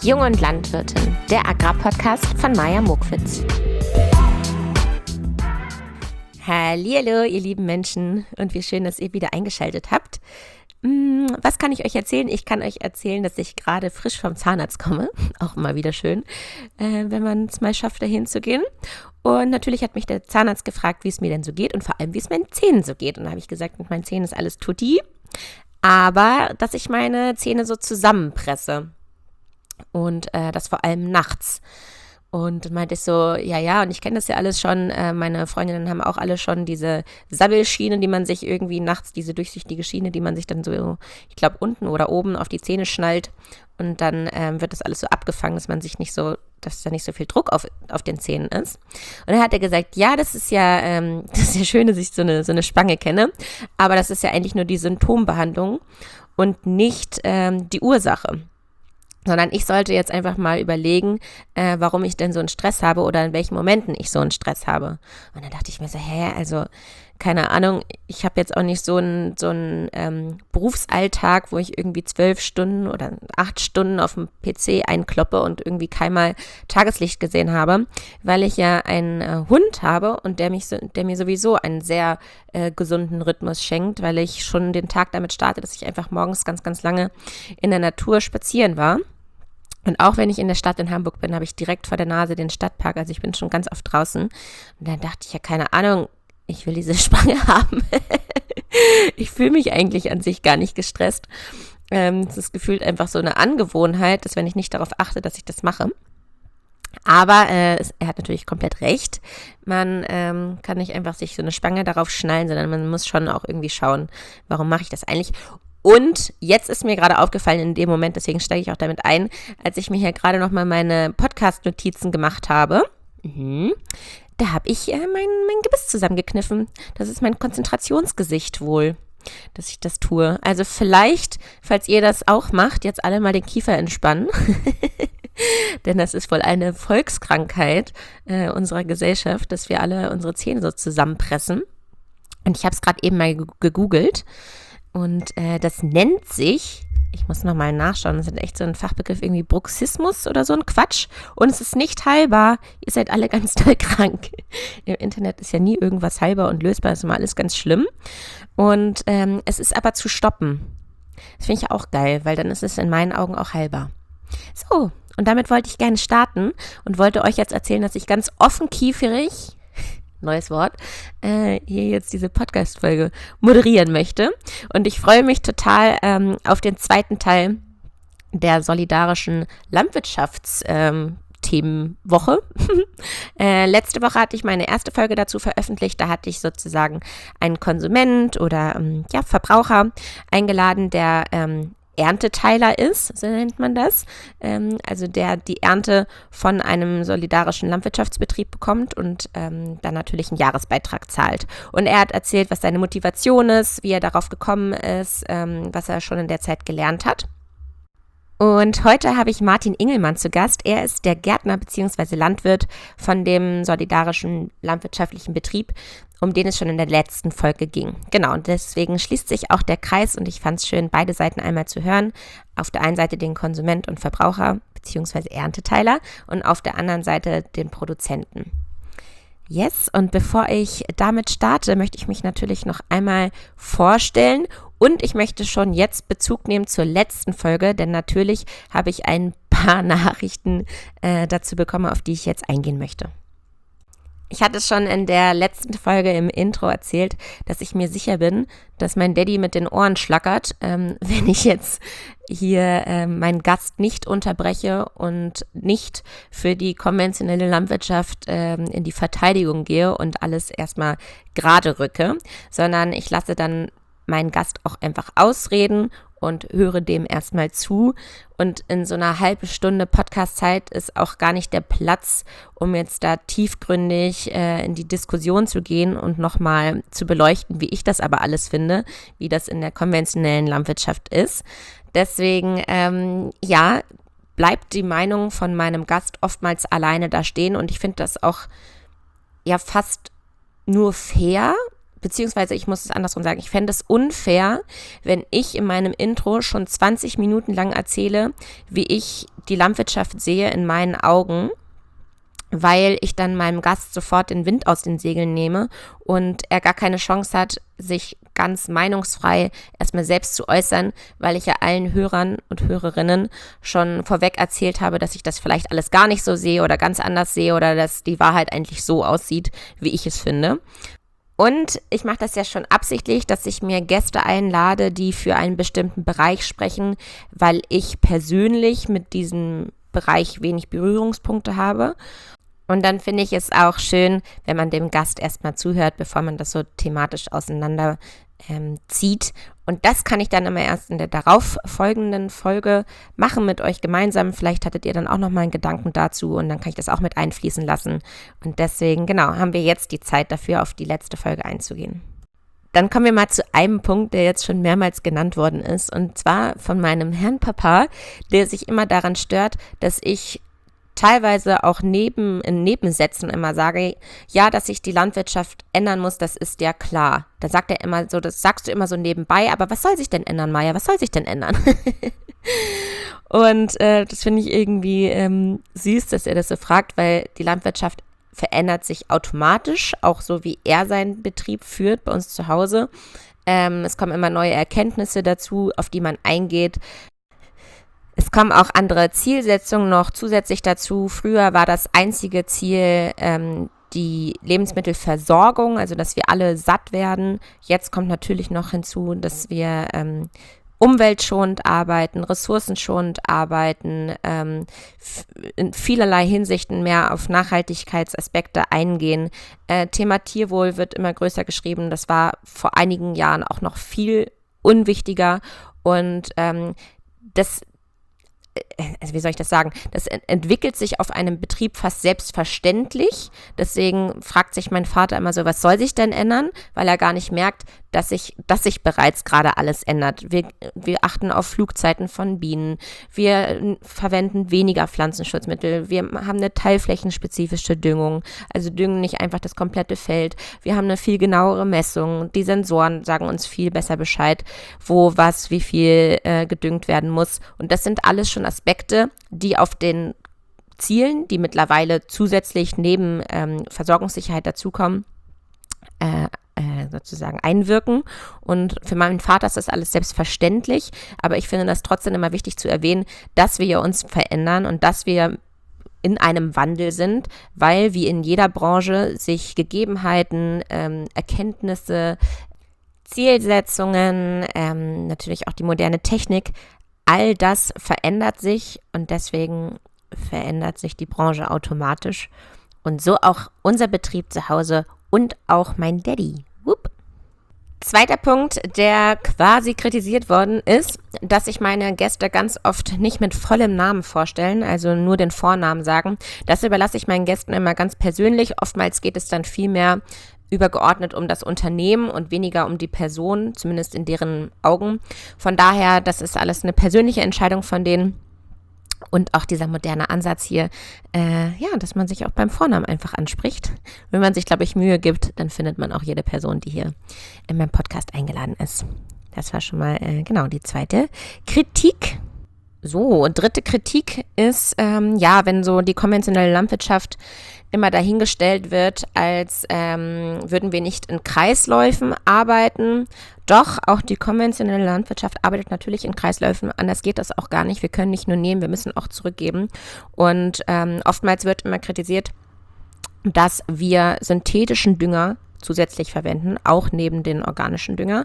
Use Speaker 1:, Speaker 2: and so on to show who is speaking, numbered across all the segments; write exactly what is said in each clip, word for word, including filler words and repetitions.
Speaker 1: Jung und Landwirtin, der Agrarpodcast von Maja Mokwitz. Hallihallo, ihr lieben Menschen, und wie schön, dass ihr wieder eingeschaltet habt. Was kann ich euch erzählen? Ich kann euch erzählen, dass ich gerade frisch vom Zahnarzt komme. Auch immer wieder schön, äh, wenn man es mal schafft, dahin zu gehen. Und natürlich hat mich der Zahnarzt gefragt, wie es mir denn so geht und vor allem, wie es meinen Zähnen so geht. Und da habe ich gesagt, mit meinen Zähnen ist alles tutti, aber dass ich meine Zähne so zusammenpresse. Und äh, das vor allem nachts. Und meinte ich so, ja, ja, und ich kenne das ja alles schon, äh, meine Freundinnen haben auch alle schon diese Sabbelschiene, die man sich irgendwie nachts, diese durchsichtige Schiene, die man sich dann so, ich glaube, unten oder oben auf die Zähne schnallt und dann ähm, wird das alles so abgefangen, dass man sich nicht so, dass da nicht so viel Druck auf, auf den Zähnen ist. Und dann hat er gesagt, ja, das ist ja, ähm, das ist ja schön, dass ich so eine, so eine Spange kenne, aber das ist ja eigentlich nur die Symptombehandlung und nicht ähm, die Ursache. Sondern ich sollte jetzt einfach mal überlegen, äh, warum ich denn so einen Stress habe oder in welchen Momenten ich so einen Stress habe. Und dann dachte ich mir so, hä, also keine Ahnung, ich habe jetzt auch nicht so einen so einen ähm, Berufsalltag, wo ich irgendwie zwölf Stunden oder acht Stunden auf dem P C einkloppe und irgendwie keinmal Tageslicht gesehen habe, weil ich ja einen äh, Hund habe und der mich so, der mir sowieso einen sehr äh, gesunden Rhythmus schenkt, weil ich schon den Tag damit starte, dass ich einfach morgens ganz, ganz lange in der Natur spazieren war. Und auch wenn ich in der Stadt in Hamburg bin, habe ich direkt vor der Nase den Stadtpark, also ich bin schon ganz oft draußen. Und dann dachte ich, ja, keine Ahnung, ich will diese Spange haben. Ich fühle mich eigentlich an sich gar nicht gestresst. Ähm, es ist gefühlt einfach so eine Angewohnheit, dass wenn ich nicht darauf achte, dass ich das mache. Aber äh, es, er hat natürlich komplett recht. Man ähm, kann nicht einfach sich so eine Spange darauf schnallen, sondern man muss schon auch irgendwie schauen, warum mache ich das eigentlich. Und jetzt ist mir gerade aufgefallen in dem Moment, deswegen steige ich auch damit ein, als ich mir hier gerade nochmal meine Podcast-Notizen gemacht habe, mhm, da habe ich äh, mein, mein Gebiss zusammengekniffen. Das ist mein Konzentrationsgesicht wohl, dass ich das tue. Also vielleicht, falls ihr das auch macht, jetzt alle mal den Kiefer entspannen. Denn das ist wohl eine Volkskrankheit äh, unserer Gesellschaft, dass wir alle unsere Zähne so zusammenpressen. Und ich habe es gerade eben mal gegoogelt. Und äh, das nennt sich, ich muss nochmal nachschauen, das ist echt so ein Fachbegriff, irgendwie Bruxismus oder so ein Quatsch. Und es ist nicht heilbar. Ihr seid alle ganz doll krank. Im Internet ist ja nie irgendwas heilbar und lösbar, ist immer alles ganz schlimm. Und ähm, es ist aber zu stoppen. Das finde ich auch geil, weil dann ist es in meinen Augen auch heilbar. So, und damit wollte ich gerne starten und wollte euch jetzt erzählen, dass ich ganz offenkieferig, neues Wort, äh, hier jetzt diese Podcast-Folge moderieren möchte. Und ich freue mich total ähm, auf den zweiten Teil der solidarischen Landwirtschaftsthemenwoche. Ähm, äh, letzte Woche hatte ich meine erste Folge dazu veröffentlicht. Da hatte ich sozusagen einen Konsument oder ähm, ja, Verbraucher eingeladen, der ähm, Ernteteiler ist, so nennt man das, ähm, also der die Ernte von einem solidarischen Landwirtschaftsbetrieb bekommt und ähm, dann natürlich einen Jahresbeitrag zahlt. Und er hat erzählt, was seine Motivation ist, wie er darauf gekommen ist, ähm, was er schon in der Zeit gelernt hat. Und heute habe ich Martin Ingelmann zu Gast. Er ist der Gärtner bzw. Landwirt von dem solidarischen landwirtschaftlichen Betrieb, um den es schon in der letzten Folge ging. Genau, und deswegen schließt sich auch der Kreis und ich fand es schön, beide Seiten einmal zu hören. Auf der einen Seite den Konsument und Verbraucher bzw. Ernteteiler und auf der anderen Seite den Produzenten. Yes, und bevor ich damit starte, möchte ich mich natürlich noch einmal vorstellen und ich möchte schon jetzt Bezug nehmen zur letzten Folge, denn natürlich habe ich ein paar Nachrichten äh, dazu bekommen, auf die ich jetzt eingehen möchte. Ich hatte schon in der letzten Folge im Intro erzählt, dass ich mir sicher bin, dass mein Daddy mit den Ohren schlackert, ähm, wenn ich jetzt hier ähm, meinen Gast nicht unterbreche und nicht für die konventionelle Landwirtschaft ähm, in die Verteidigung gehe und alles erstmal gerade rücke, sondern ich lasse dann meinen Gast auch einfach ausreden und höre dem erstmal zu. Und in so einer halben Stunde Podcast-Zeit ist auch gar nicht der Platz, um jetzt da tiefgründig äh, in die Diskussion zu gehen und nochmal zu beleuchten, wie ich das aber alles finde, wie das in der konventionellen Landwirtschaft ist. Deswegen, ähm, ja, bleibt die Meinung von meinem Gast oftmals alleine da stehen und ich finde das auch ja fast nur fair, beziehungsweise ich muss es andersrum sagen, ich fände es unfair, wenn ich in meinem Intro schon zwanzig Minuten lang erzähle, wie ich die Landwirtschaft sehe in meinen Augen, weil ich dann meinem Gast sofort den Wind aus den Segeln nehme und er gar keine Chance hat, sich ganz meinungsfrei erstmal selbst zu äußern, weil ich ja allen Hörern und Hörerinnen schon vorweg erzählt habe, dass ich das vielleicht alles gar nicht so sehe oder ganz anders sehe oder dass die Wahrheit eigentlich so aussieht, wie ich es finde. Und ich mache das ja schon absichtlich, dass ich mir Gäste einlade, die für einen bestimmten Bereich sprechen, weil ich persönlich mit diesem Bereich wenig Berührungspunkte habe. Und dann finde ich es auch schön, wenn man dem Gast erstmal zuhört, bevor man das so thematisch auseinander ähm, zieht. Und das kann ich dann immer erst in der darauf folgenden Folge machen mit euch gemeinsam. Vielleicht hattet ihr dann auch nochmal einen Gedanken dazu und dann kann ich das auch mit einfließen lassen. Und deswegen, genau, haben wir jetzt die Zeit dafür, auf die letzte Folge einzugehen. Dann kommen wir mal zu einem Punkt, der jetzt schon mehrmals genannt worden ist. Und zwar von meinem Herrn Papa, der sich immer daran stört, dass ich teilweise auch neben in Nebensätzen immer sage, ja, dass sich die Landwirtschaft ändern muss, das ist ja klar. Da sagt er immer so, das sagst du immer so nebenbei, aber was soll sich denn ändern, Maja? Was soll sich denn ändern? Und äh, das finde ich irgendwie ähm, süß, dass er das so fragt, weil die Landwirtschaft verändert sich automatisch, auch so wie er seinen Betrieb führt bei uns zu Hause. Ähm, es kommen immer neue Erkenntnisse dazu, auf die man eingeht. Es kommen auch andere Zielsetzungen noch zusätzlich dazu. Früher war das einzige Ziel ähm, die Lebensmittelversorgung, also dass wir alle satt werden. Jetzt kommt natürlich noch hinzu, dass wir ähm, umweltschonend arbeiten, ressourcenschonend arbeiten, ähm, f- in vielerlei Hinsichten mehr auf Nachhaltigkeitsaspekte eingehen. Äh, Thema Tierwohl wird immer größer geschrieben. Das war vor einigen Jahren auch noch viel unwichtiger und ähm, das also wie soll ich das sagen, das ent- entwickelt sich auf einem Betrieb fast selbstverständlich. Deswegen fragt sich mein Vater immer so, was soll sich denn ändern? Weil er gar nicht merkt, dass sich, dass sich bereits gerade alles ändert. Wir, wir achten auf Flugzeiten von Bienen. Wir verwenden weniger Pflanzenschutzmittel. Wir haben eine teilflächenspezifische Düngung. Also düngen nicht einfach das komplette Feld. Wir haben eine viel genauere Messung. Die Sensoren sagen uns viel besser Bescheid, wo was, wie viel äh, gedüngt werden muss. Und das sind alles schon Aspekte, die auf den Zielen, die mittlerweile zusätzlich neben ähm, Versorgungssicherheit dazukommen, äh, äh, sozusagen einwirken. Und für meinen Vater ist das alles selbstverständlich, aber ich finde das trotzdem immer wichtig zu erwähnen, dass wir uns verändern und dass wir in einem Wandel sind, weil wie in jeder Branche sich Gegebenheiten, ähm, Erkenntnisse, Zielsetzungen, ähm, natürlich auch die moderne Technik, all das verändert sich und deswegen verändert sich die Branche automatisch und so auch unser Betrieb zu Hause und auch mein Daddy. Whoop. Zweiter Punkt, der quasi kritisiert worden ist, dass sich meine Gäste ganz oft nicht mit vollem Namen vorstellen, also nur den Vornamen sagen. Das überlasse ich meinen Gästen immer ganz persönlich. Oftmals geht es dann viel mehr übergeordnet um das Unternehmen und weniger um die Person, zumindest in deren Augen. Von daher, das ist alles eine persönliche Entscheidung von denen. Und auch dieser moderne Ansatz hier, äh, ja, dass man sich auch beim Vornamen einfach anspricht. Wenn man sich, glaube ich, Mühe gibt, dann findet man auch jede Person, die hier in meinem Podcast eingeladen ist. Das war schon mal, äh, genau, die zweite Kritik. So, dritte Kritik ist, ähm, ja, wenn so die konventionelle Landwirtschaft immer dahingestellt wird, als ähm, würden wir nicht in Kreisläufen arbeiten. Doch, auch die konventionelle Landwirtschaft arbeitet natürlich in Kreisläufen. Anders geht das auch gar nicht. Wir können nicht nur nehmen, wir müssen auch zurückgeben. Und ähm, oftmals wird immer kritisiert, dass wir synthetischen Dünger zusätzlich verwenden, auch neben den organischen Dünger.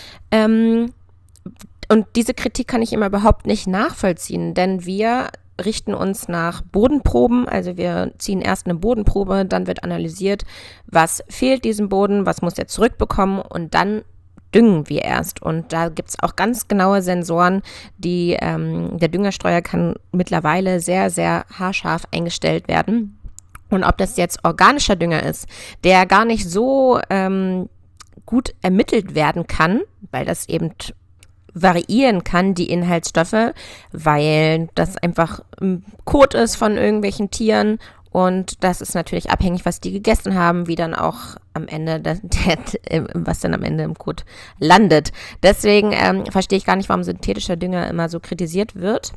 Speaker 1: Ähm, und diese Kritik kann ich immer überhaupt nicht nachvollziehen, denn wir richten uns nach Bodenproben, also wir ziehen erst eine Bodenprobe, dann wird analysiert, was fehlt diesem Boden, was muss er zurückbekommen und dann düngen wir erst. Und da gibt es auch ganz genaue Sensoren, die ähm, der Düngerstreuer kann mittlerweile sehr, sehr haarscharf eingestellt werden. Und ob das jetzt organischer Dünger ist, der gar nicht so ähm, gut ermittelt werden kann, weil das eben variieren kann, die Inhaltsstoffe, weil das einfach Kot ist von irgendwelchen Tieren Und das ist natürlich abhängig, was die gegessen haben, wie dann auch am Ende, der, der, was dann am Ende im Kot landet. Deswegen ähm, verstehe ich gar nicht, warum synthetischer Dünger immer so kritisiert wird.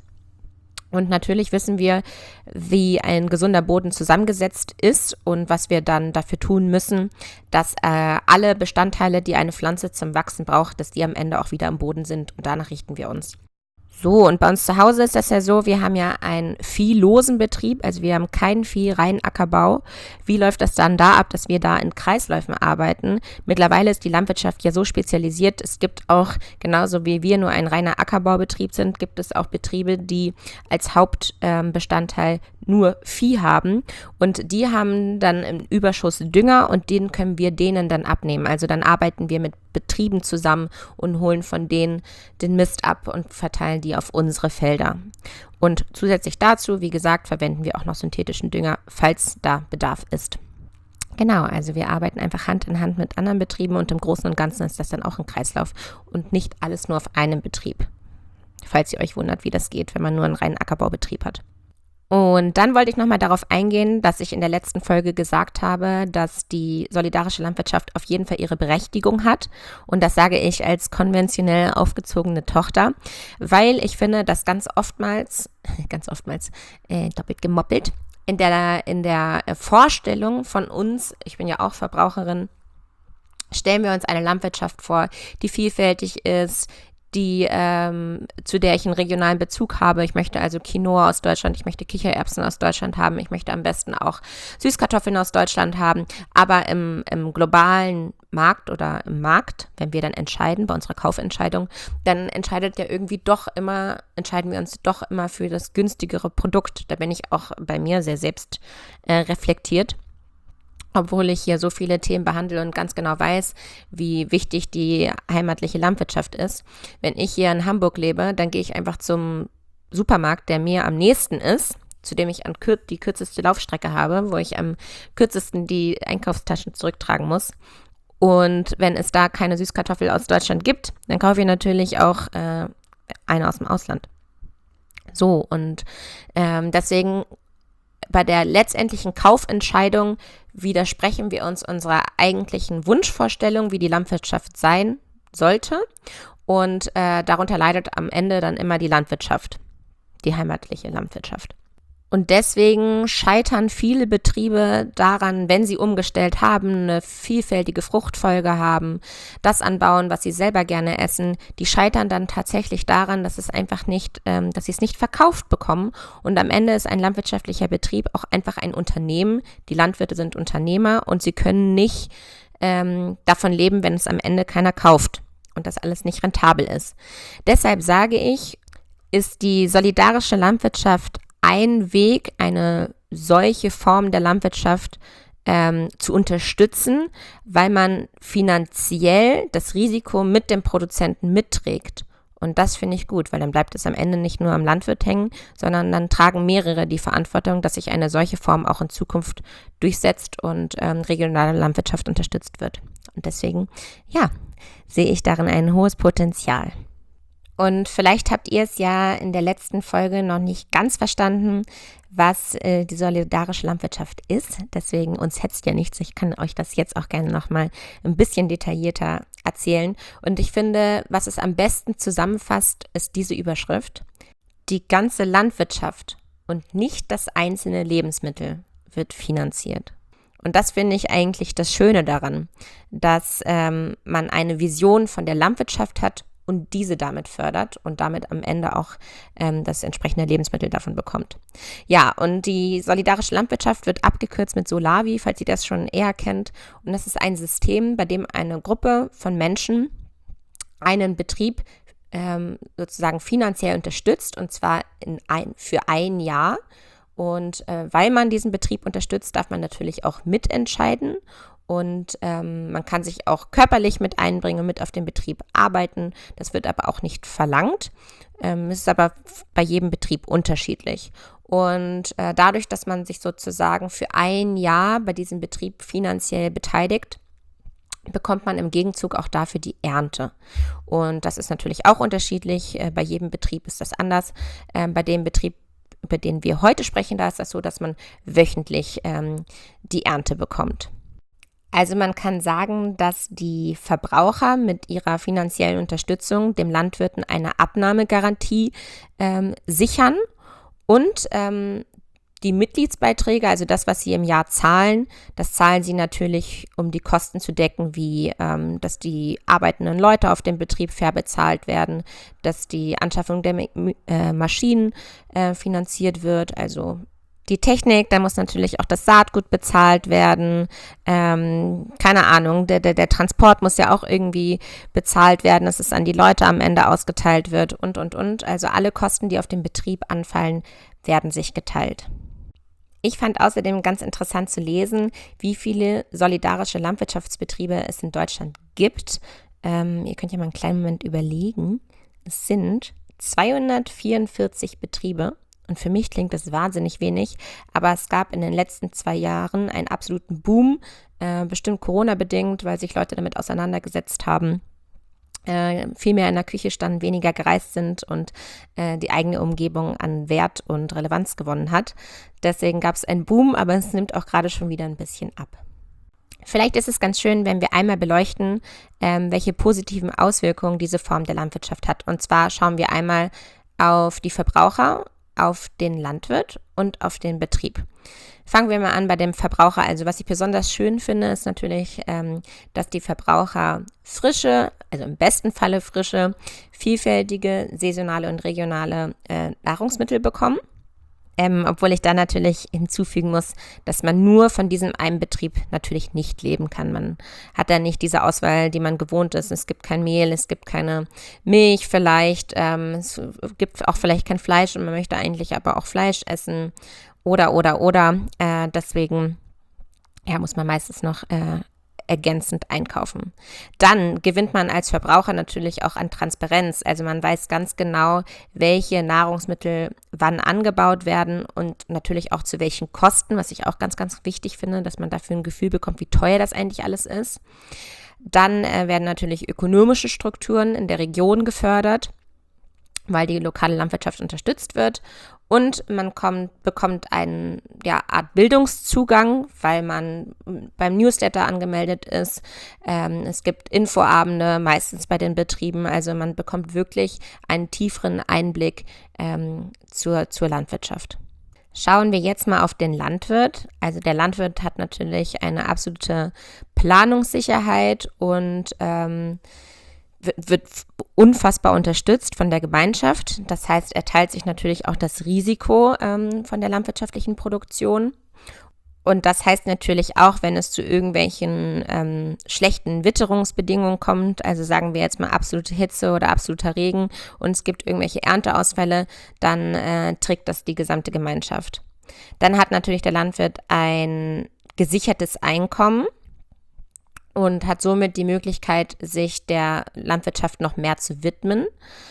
Speaker 1: Und natürlich wissen wir, wie ein gesunder Boden zusammengesetzt ist und was wir dann dafür tun müssen, dass äh, alle Bestandteile, die eine Pflanze zum Wachsen braucht, dass die am Ende auch wieder im Boden sind. Und danach richten wir uns. So, und bei uns zu Hause ist das ja so, wir haben ja einen viehlosen Betrieb, also wir haben kein Vieh, rein Ackerbau. Wie läuft das dann da ab, dass wir da in Kreisläufen arbeiten? Mittlerweile ist die Landwirtschaft ja so spezialisiert, es gibt auch, genauso wie wir nur ein reiner Ackerbaubetrieb sind, gibt es auch Betriebe, die als Hauptbestandteil ähm, nur Vieh haben und die haben dann im Überschuss Dünger und den können wir denen dann abnehmen. Also dann arbeiten wir mit Betrieben zusammen und holen von denen den Mist ab und verteilen die auf unsere Felder. Und zusätzlich dazu, wie gesagt, verwenden wir auch noch synthetischen Dünger, falls da Bedarf ist. Genau, also wir arbeiten einfach Hand in Hand mit anderen Betrieben und im Großen und Ganzen ist das dann auch ein Kreislauf und nicht alles nur auf einem Betrieb. Falls ihr euch wundert, wie das geht, wenn man nur einen reinen Ackerbaubetrieb hat. Und dann wollte ich nochmal darauf eingehen, dass ich in der letzten Folge gesagt habe, dass die solidarische Landwirtschaft auf jeden Fall ihre Berechtigung hat. Und das sage ich als konventionell aufgezogene Tochter, weil ich finde, dass ganz oftmals, ganz oftmals, äh, doppelt gemoppelt, in der, in der Vorstellung von uns, ich bin ja auch Verbraucherin, stellen wir uns eine Landwirtschaft vor, die vielfältig ist, die ähm, zu der ich einen regionalen Bezug habe. Ich möchte also Quinoa aus Deutschland, ich möchte Kichererbsen aus Deutschland haben, ich möchte am besten auch Süßkartoffeln aus Deutschland haben, aber im, im globalen Markt oder im Markt, wenn wir dann entscheiden, bei unserer Kaufentscheidung, dann entscheidet ja irgendwie doch immer, entscheiden wir uns doch immer für das günstigere Produkt. Da bin ich auch bei mir sehr selbst äh, reflektiert. Obwohl ich hier so viele Themen behandle und ganz genau weiß, wie wichtig die heimatliche Landwirtschaft ist. Wenn ich hier in Hamburg lebe, dann gehe ich einfach zum Supermarkt, der mir am nächsten ist, zu dem ich an kür- die kürzeste Laufstrecke habe, wo ich am kürzesten die Einkaufstaschen zurücktragen muss. Und wenn es da keine Süßkartoffel aus Deutschland gibt, dann kaufe ich natürlich auch äh, eine aus dem Ausland. So, und ähm, deswegen bei der letztendlichen Kaufentscheidung widersprechen wir uns unserer eigentlichen Wunschvorstellung, wie die Landwirtschaft sein sollte. Und äh, darunter leidet am Ende dann immer die Landwirtschaft, die heimatliche Landwirtschaft. Und deswegen scheitern viele Betriebe daran, wenn sie umgestellt haben, eine vielfältige Fruchtfolge haben, das anbauen, was sie selber gerne essen. Die scheitern dann tatsächlich daran, dass es einfach nicht, ähm, dass sie es nicht verkauft bekommen. Und am Ende ist ein landwirtschaftlicher Betrieb auch einfach ein Unternehmen. Die Landwirte sind Unternehmer und sie können nicht ähm, davon leben, wenn es am Ende keiner kauft und das alles nicht rentabel ist. Deshalb sage ich, ist die solidarische Landwirtschaft ein Weg, eine solche Form der Landwirtschaft ähm, zu unterstützen, weil man finanziell das Risiko mit dem Produzenten mitträgt. Und das finde ich gut, weil dann bleibt es am Ende nicht nur am Landwirt hängen, sondern dann tragen mehrere die Verantwortung, dass sich eine solche Form auch in Zukunft durchsetzt und ähm, regionale Landwirtschaft unterstützt wird. Und deswegen, ja, sehe ich darin ein hohes Potenzial. Und vielleicht habt ihr es ja in der letzten Folge noch nicht ganz verstanden, was äh, die solidarische Landwirtschaft ist. Deswegen, uns hetzt ja nichts. Ich kann euch das jetzt auch gerne nochmal ein bisschen detaillierter erzählen. Und ich finde, was es am besten zusammenfasst, ist diese Überschrift. Die ganze Landwirtschaft und nicht das einzelne Lebensmittel wird finanziert. Und das finde ich eigentlich das Schöne daran, dass ähm, man eine Vision von der Landwirtschaft hat und diese damit fördert und damit am Ende auch ähm, das entsprechende Lebensmittel davon bekommt. Ja, und die solidarische Landwirtschaft wird abgekürzt mit Solavi, falls ihr das schon eher kennt. Und das ist ein System, bei dem eine Gruppe von Menschen einen Betrieb ähm, sozusagen finanziell unterstützt, und zwar in ein, für ein Jahr. Und äh, weil man diesen Betrieb unterstützt, darf man natürlich auch mitentscheiden. Und ähm, man kann sich auch körperlich mit einbringen und mit auf den Betrieb arbeiten. Das wird aber auch nicht verlangt. Ähm, es ist aber bei jedem Betrieb unterschiedlich. Und äh, dadurch, dass man sich sozusagen für ein Jahr bei diesem Betrieb finanziell beteiligt, bekommt man im Gegenzug auch dafür die Ernte. Und das ist natürlich auch unterschiedlich. Äh, bei jedem Betrieb ist das anders. Ähm, bei dem Betrieb über den wir heute sprechen, da ist das so, dass man wöchentlich ähm, die Ernte bekommt. Also man kann sagen, dass die Verbraucher mit ihrer finanziellen Unterstützung dem Landwirten eine Abnahmegarantie ähm, sichern und ähm, die Mitgliedsbeiträge, also das, was sie im Jahr zahlen, das zahlen sie natürlich, um die Kosten zu decken, wie ähm, dass die arbeitenden Leute auf dem Betrieb fair bezahlt werden, dass die Anschaffung der äh, Maschinen äh, finanziert wird, also die Technik, da muss natürlich auch das Saatgut bezahlt werden, ähm, keine Ahnung, der, der, der Transport muss ja auch irgendwie bezahlt werden, dass es an die Leute am Ende ausgeteilt wird und, und, und. Also alle Kosten, die auf dem Betrieb anfallen, werden sich geteilt. Ich fand außerdem ganz interessant zu lesen, wie viele solidarische Landwirtschaftsbetriebe es in Deutschland gibt. Ähm, ihr könnt ja mal einen kleinen Moment überlegen. Es sind zweihundertvierundvierzig Betriebe. Und für mich klingt das wahnsinnig wenig, aber es gab in den letzten zwei Jahren einen absoluten Boom, äh, bestimmt Corona-bedingt, weil sich Leute damit auseinandergesetzt haben, äh, viel mehr in der Küche standen, weniger gereist sind und äh, die eigene Umgebung an Wert und Relevanz gewonnen hat. Deswegen gab es einen Boom, aber es nimmt auch gerade schon wieder ein bisschen ab. Vielleicht ist es ganz schön, wenn wir einmal beleuchten, ähm, welche positiven Auswirkungen diese Form der Landwirtschaft hat. Und zwar schauen wir einmal auf die Verbraucher, auf den Landwirt und auf den Betrieb. Fangen wir mal an bei dem Verbraucher. Also was ich besonders schön finde, ist natürlich, ähm, dass die Verbraucher frische, also im besten Falle frische, vielfältige, saisonale und regionale äh, Nahrungsmittel bekommen. Ähm, obwohl ich da natürlich hinzufügen muss, dass man nur von diesem einen Betrieb natürlich nicht leben kann. Man hat da nicht diese Auswahl, die man gewohnt ist. Es gibt kein Mehl, es gibt keine Milch vielleicht, ähm, es gibt auch vielleicht kein Fleisch und man möchte eigentlich aber auch Fleisch essen oder, oder, oder. Äh, deswegen ja, muss man meistens noch äh, ergänzend einkaufen. Dann gewinnt man als Verbraucher natürlich auch an Transparenz. Also man weiß ganz genau, welche Nahrungsmittel wann angebaut werden und natürlich auch zu welchen Kosten, was ich auch ganz, ganz wichtig finde, dass man dafür ein Gefühl bekommt, wie teuer das eigentlich alles ist. Dann äh, werden natürlich ökonomische Strukturen in der Region gefördert, weil die lokale Landwirtschaft unterstützt wird. Und man kommt, bekommt eine ja, Art Bildungszugang, weil man beim Newsletter angemeldet ist. Ähm, es gibt Infoabende, meistens bei den Betrieben. Also man bekommt wirklich einen tieferen Einblick ähm, zur, zur Landwirtschaft. Schauen wir jetzt mal auf den Landwirt. Also der Landwirt hat natürlich eine absolute Planungssicherheit und ähm, wird unfassbar unterstützt von der Gemeinschaft. Das heißt, er teilt sich natürlich auch das Risiko ähm, von der landwirtschaftlichen Produktion. Und das heißt natürlich auch, wenn es zu irgendwelchen ähm, schlechten Witterungsbedingungen kommt, also sagen wir jetzt mal absolute Hitze oder absoluter Regen und es gibt irgendwelche Ernteausfälle, dann äh, trägt das die gesamte Gemeinschaft. Dann hat natürlich der Landwirt ein gesichertes Einkommen und hat somit die Möglichkeit, sich der Landwirtschaft noch mehr zu widmen.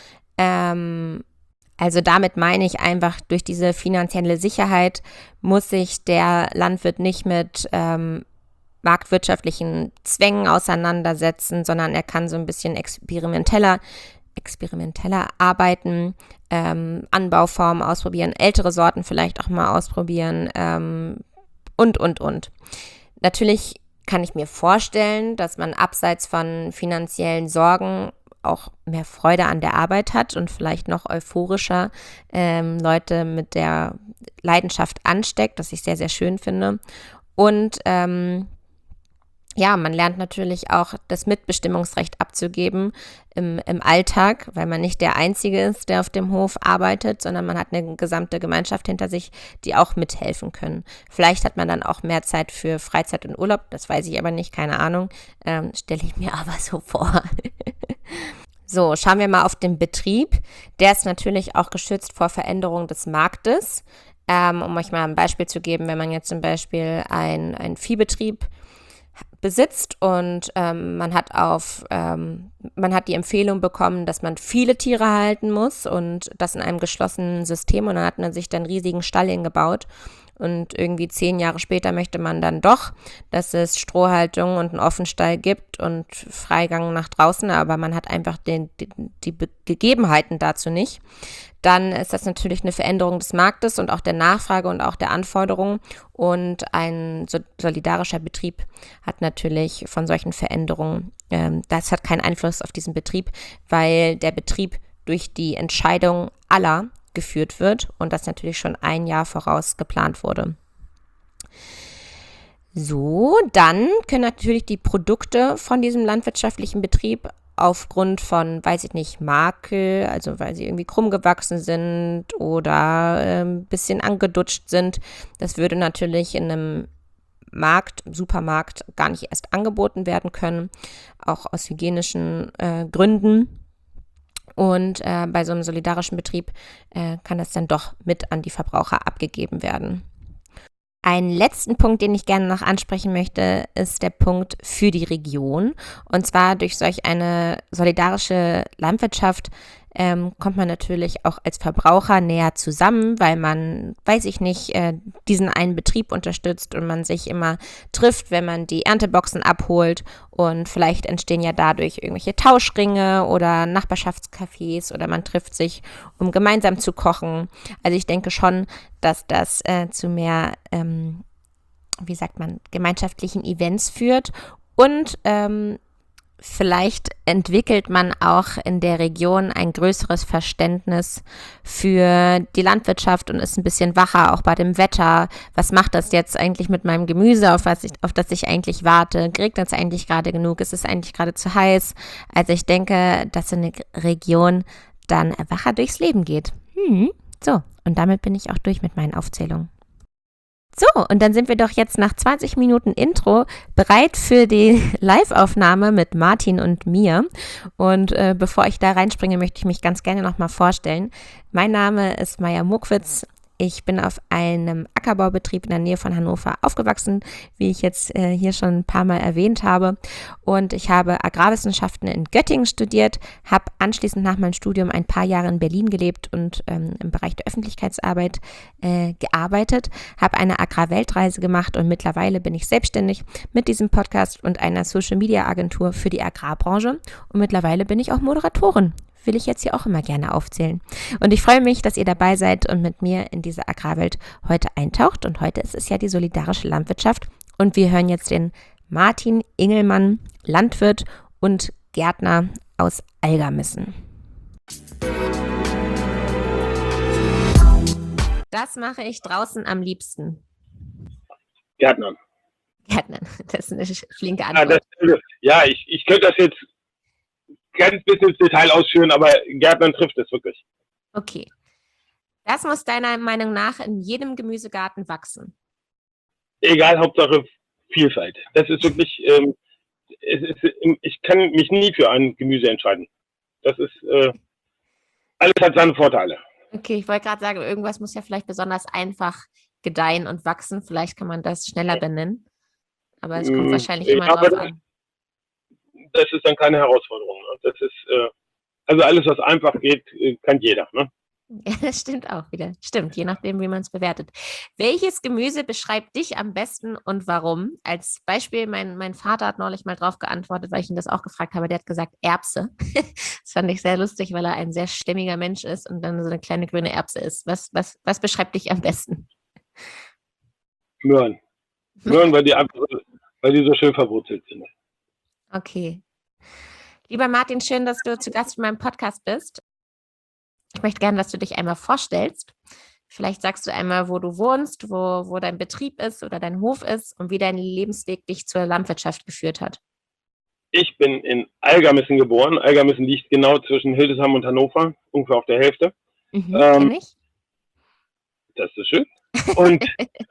Speaker 1: Ähm, also damit meine ich einfach, durch diese finanzielle Sicherheit muss sich der Landwirt nicht mit ähm, marktwirtschaftlichen Zwängen auseinandersetzen, sondern er kann so ein bisschen experimenteller, experimenteller arbeiten, ähm, Anbauformen ausprobieren, ältere Sorten vielleicht auch mal ausprobieren ähm, und, und, und. Natürlich kann ich mir vorstellen, dass man abseits von finanziellen Sorgen auch mehr Freude an der Arbeit hat und vielleicht noch euphorischer ähm, Leute mit der Leidenschaft ansteckt, was ich sehr, sehr schön finde. Und ähm, ja, man lernt natürlich auch das Mitbestimmungsrecht abzugeben im, im Alltag, weil man nicht der Einzige ist, der auf dem Hof arbeitet, sondern man hat eine gesamte Gemeinschaft hinter sich, die auch mithelfen können. Vielleicht hat man dann auch mehr Zeit für Freizeit und Urlaub, das weiß ich aber nicht, keine Ahnung, ähm, stelle ich mir aber so vor. So, schauen wir mal auf den Betrieb. Der ist natürlich auch geschützt vor Veränderung des Marktes. Ähm, um euch mal ein Beispiel zu geben, wenn man jetzt zum Beispiel ein, ein Viehbetrieb besitzt und ähm, man hat auf ähm, man hat die Empfehlung bekommen, dass man viele Tiere halten muss und das in einem geschlossenen System, und dann hat man sich dann einen riesigen Stall hingebaut und irgendwie zehn Jahre später möchte man dann doch, dass es Strohhaltung und einen Offenstall gibt und Freigang nach draußen, aber man hat einfach den, die, die Gegebenheiten dazu nicht. dann ist das natürlich eine Veränderung des Marktes und auch der Nachfrage und auch der Anforderungen. Und ein so- solidarischer Betrieb hat natürlich von solchen Veränderungen, ähm, das hat keinen Einfluss auf diesen Betrieb, weil der Betrieb durch die Entscheidung aller geführt wird und das natürlich schon ein Jahr voraus geplant wurde. So, dann können natürlich die Produkte von diesem landwirtschaftlichen Betrieb aufgrund von, weiß ich nicht, Makel, also weil sie irgendwie krumm gewachsen sind oder ein ähm, bisschen angedutscht sind, das würde natürlich in einem Markt, Supermarkt gar nicht erst angeboten werden können, auch aus hygienischen äh, Gründen. Und äh, bei so einem solidarischen Betrieb äh, kann das dann doch mit an die Verbraucher abgegeben werden. Einen letzten Punkt, den ich gerne noch ansprechen möchte, ist der Punkt für die Region. Und zwar durch solch eine solidarische Landwirtschaft ähm, kommt man natürlich auch als Verbraucher näher zusammen, weil man, weiß ich nicht, äh, diesen einen Betrieb unterstützt und man sich immer trifft, wenn man die Ernteboxen abholt. Und vielleicht entstehen ja dadurch irgendwelche Tauschringe oder Nachbarschaftscafés oder man trifft sich, um gemeinsam zu kochen. Also ich denke schon, dass das äh, zu mehr, ähm, wie sagt man, gemeinschaftlichen Events führt und ähm, vielleicht entwickelt man auch in der Region ein größeres Verständnis für die Landwirtschaft und ist ein bisschen wacher, auch bei dem Wetter. Was macht das jetzt eigentlich mit meinem Gemüse, auf, was ich, auf das ich eigentlich warte? Regnet es eigentlich gerade genug? Ist es eigentlich gerade zu heiß? Also ich denke, dass eine Region dann wacher durchs Leben geht. Hm. So, und damit bin ich auch durch mit meinen Aufzählungen. So, und dann sind wir doch jetzt nach zwanzig Minuten Intro bereit für die Live-Aufnahme mit Martin und mir. Und äh, bevor ich da reinspringe, möchte ich mich ganz gerne nochmal vorstellen. Mein Name ist Maja Muckwitz. Ich bin auf einem Ackerbaubetrieb in der Nähe von Hannover aufgewachsen, wie ich jetzt äh, hier schon ein paar Mal erwähnt habe. Und ich habe Agrarwissenschaften in Göttingen studiert, habe anschließend nach meinem Studium ein paar Jahre in Berlin gelebt und ähm, im Bereich der Öffentlichkeitsarbeit äh, gearbeitet, habe eine Agrarweltreise gemacht und mittlerweile bin ich selbstständig mit diesem Podcast und einer Social-Media-Agentur für die Agrarbranche. Und mittlerweile bin ich auch Moderatorin. Will ich jetzt hier auch immer gerne aufzählen. Und ich freue mich, dass ihr dabei seid und mit mir in diese Agrarwelt heute eintaucht. Und heute ist es ja die solidarische Landwirtschaft. Und wir hören jetzt den Martin Ingelmann, Landwirt und Gärtner aus Algermissen. Das mache ich draußen am liebsten.
Speaker 2: Gärtnern.
Speaker 1: Gärtnern, das ist eine flinke Antwort.
Speaker 2: Ja, das, ja ich, ich könnte das jetzt ganz bisschen ins Detail ausführen, aber Gärtnern trifft es wirklich.
Speaker 1: Okay. Das muss deiner Meinung nach in jedem Gemüsegarten wachsen?
Speaker 2: Egal, Hauptsache Vielfalt. Das ist wirklich, ähm, es ist, ich kann mich nie für ein Gemüse entscheiden. Das ist, äh, alles hat seine Vorteile.
Speaker 1: Okay, ich wollte gerade sagen, irgendwas muss ja vielleicht besonders einfach gedeihen und wachsen. Vielleicht kann man das schneller benennen. Aber es kommt wahrscheinlich immer
Speaker 2: ja,
Speaker 1: drauf
Speaker 2: das,
Speaker 1: an.
Speaker 2: Das ist dann keine Herausforderung. Ne? Das ist, äh, also alles, was einfach geht, kann jeder. Ne?
Speaker 1: Ja, das stimmt auch wieder. Stimmt, je nachdem, wie man es bewertet. Welches Gemüse beschreibt dich am besten und warum? Als Beispiel, mein, mein Vater hat neulich mal drauf geantwortet, weil ich ihn das auch gefragt habe. Der hat gesagt Erbse. Das fand ich sehr lustig, weil er ein sehr stämmiger Mensch ist und dann so eine kleine grüne Erbse ist. Was, was, was beschreibt dich am besten?
Speaker 2: Möhren. Möhren, weil die, einfach, weil die so schön verwurzelt sind.
Speaker 1: Okay. Lieber Martin, schön, dass du zu Gast in meinem Podcast bist. Ich möchte gerne, dass du dich einmal vorstellst. Vielleicht sagst du einmal, wo du wohnst, wo, wo dein Betrieb ist oder dein Hof ist und wie dein Lebensweg dich zur Landwirtschaft geführt hat.
Speaker 2: Ich bin in Algermissen geboren. Algermissen liegt genau zwischen Hildesheim und Hannover, ungefähr auf der Hälfte.
Speaker 1: Mhm, ähm, kenn ich.
Speaker 2: Das ist schön. Und,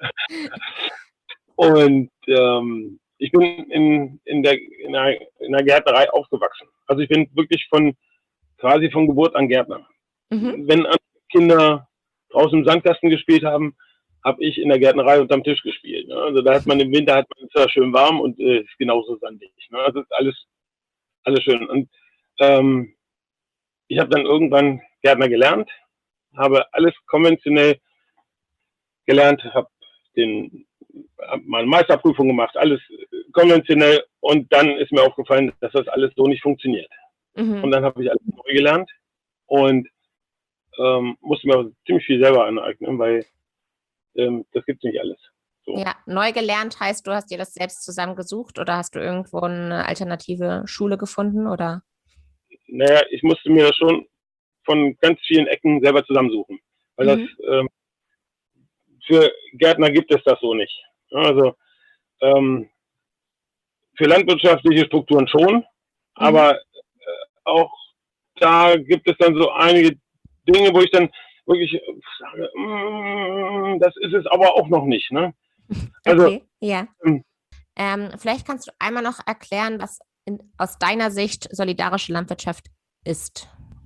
Speaker 2: und ähm, ich bin in, in, der, in, der, in der Gärtnerei aufgewachsen. Also ich bin wirklich von quasi von Geburt an Gärtner. Mhm. Wenn Kinder draußen im Sandkasten gespielt haben, habe ich in der Gärtnerei unterm Tisch gespielt. Ne? Also da hat man im Winter hat man es zwar schön warm und äh, ist genauso sandig. Ne? Also ist alles, alles schön. Und ähm, ich habe dann irgendwann Gärtner gelernt, habe alles konventionell gelernt, habe den hab meine Meisterprüfung gemacht, alles konventionell und dann ist mir aufgefallen, dass das alles so nicht funktioniert. Mhm. Und dann habe ich alles neu gelernt und ähm, musste mir aber ziemlich viel selber aneignen, weil ähm, das gibt es nicht alles. So.
Speaker 1: Ja, neu gelernt heißt, du hast dir das selbst zusammengesucht oder hast du irgendwo eine alternative Schule gefunden oder?
Speaker 2: Naja, ich musste mir das schon von ganz vielen Ecken selber zusammensuchen. Weil
Speaker 1: Mhm.
Speaker 2: das ähm, für Gärtner gibt es das so nicht. Also ähm, für landwirtschaftliche Strukturen schon, mhm. aber äh, auch da gibt es dann so einige Dinge, wo ich dann wirklich sage, mm, das ist es aber auch noch nicht. Ne? Also,
Speaker 1: okay, ja. Ähm, ähm, vielleicht kannst du einmal noch erklären, was in, aus deiner Sicht solidarische Landwirtschaft ist.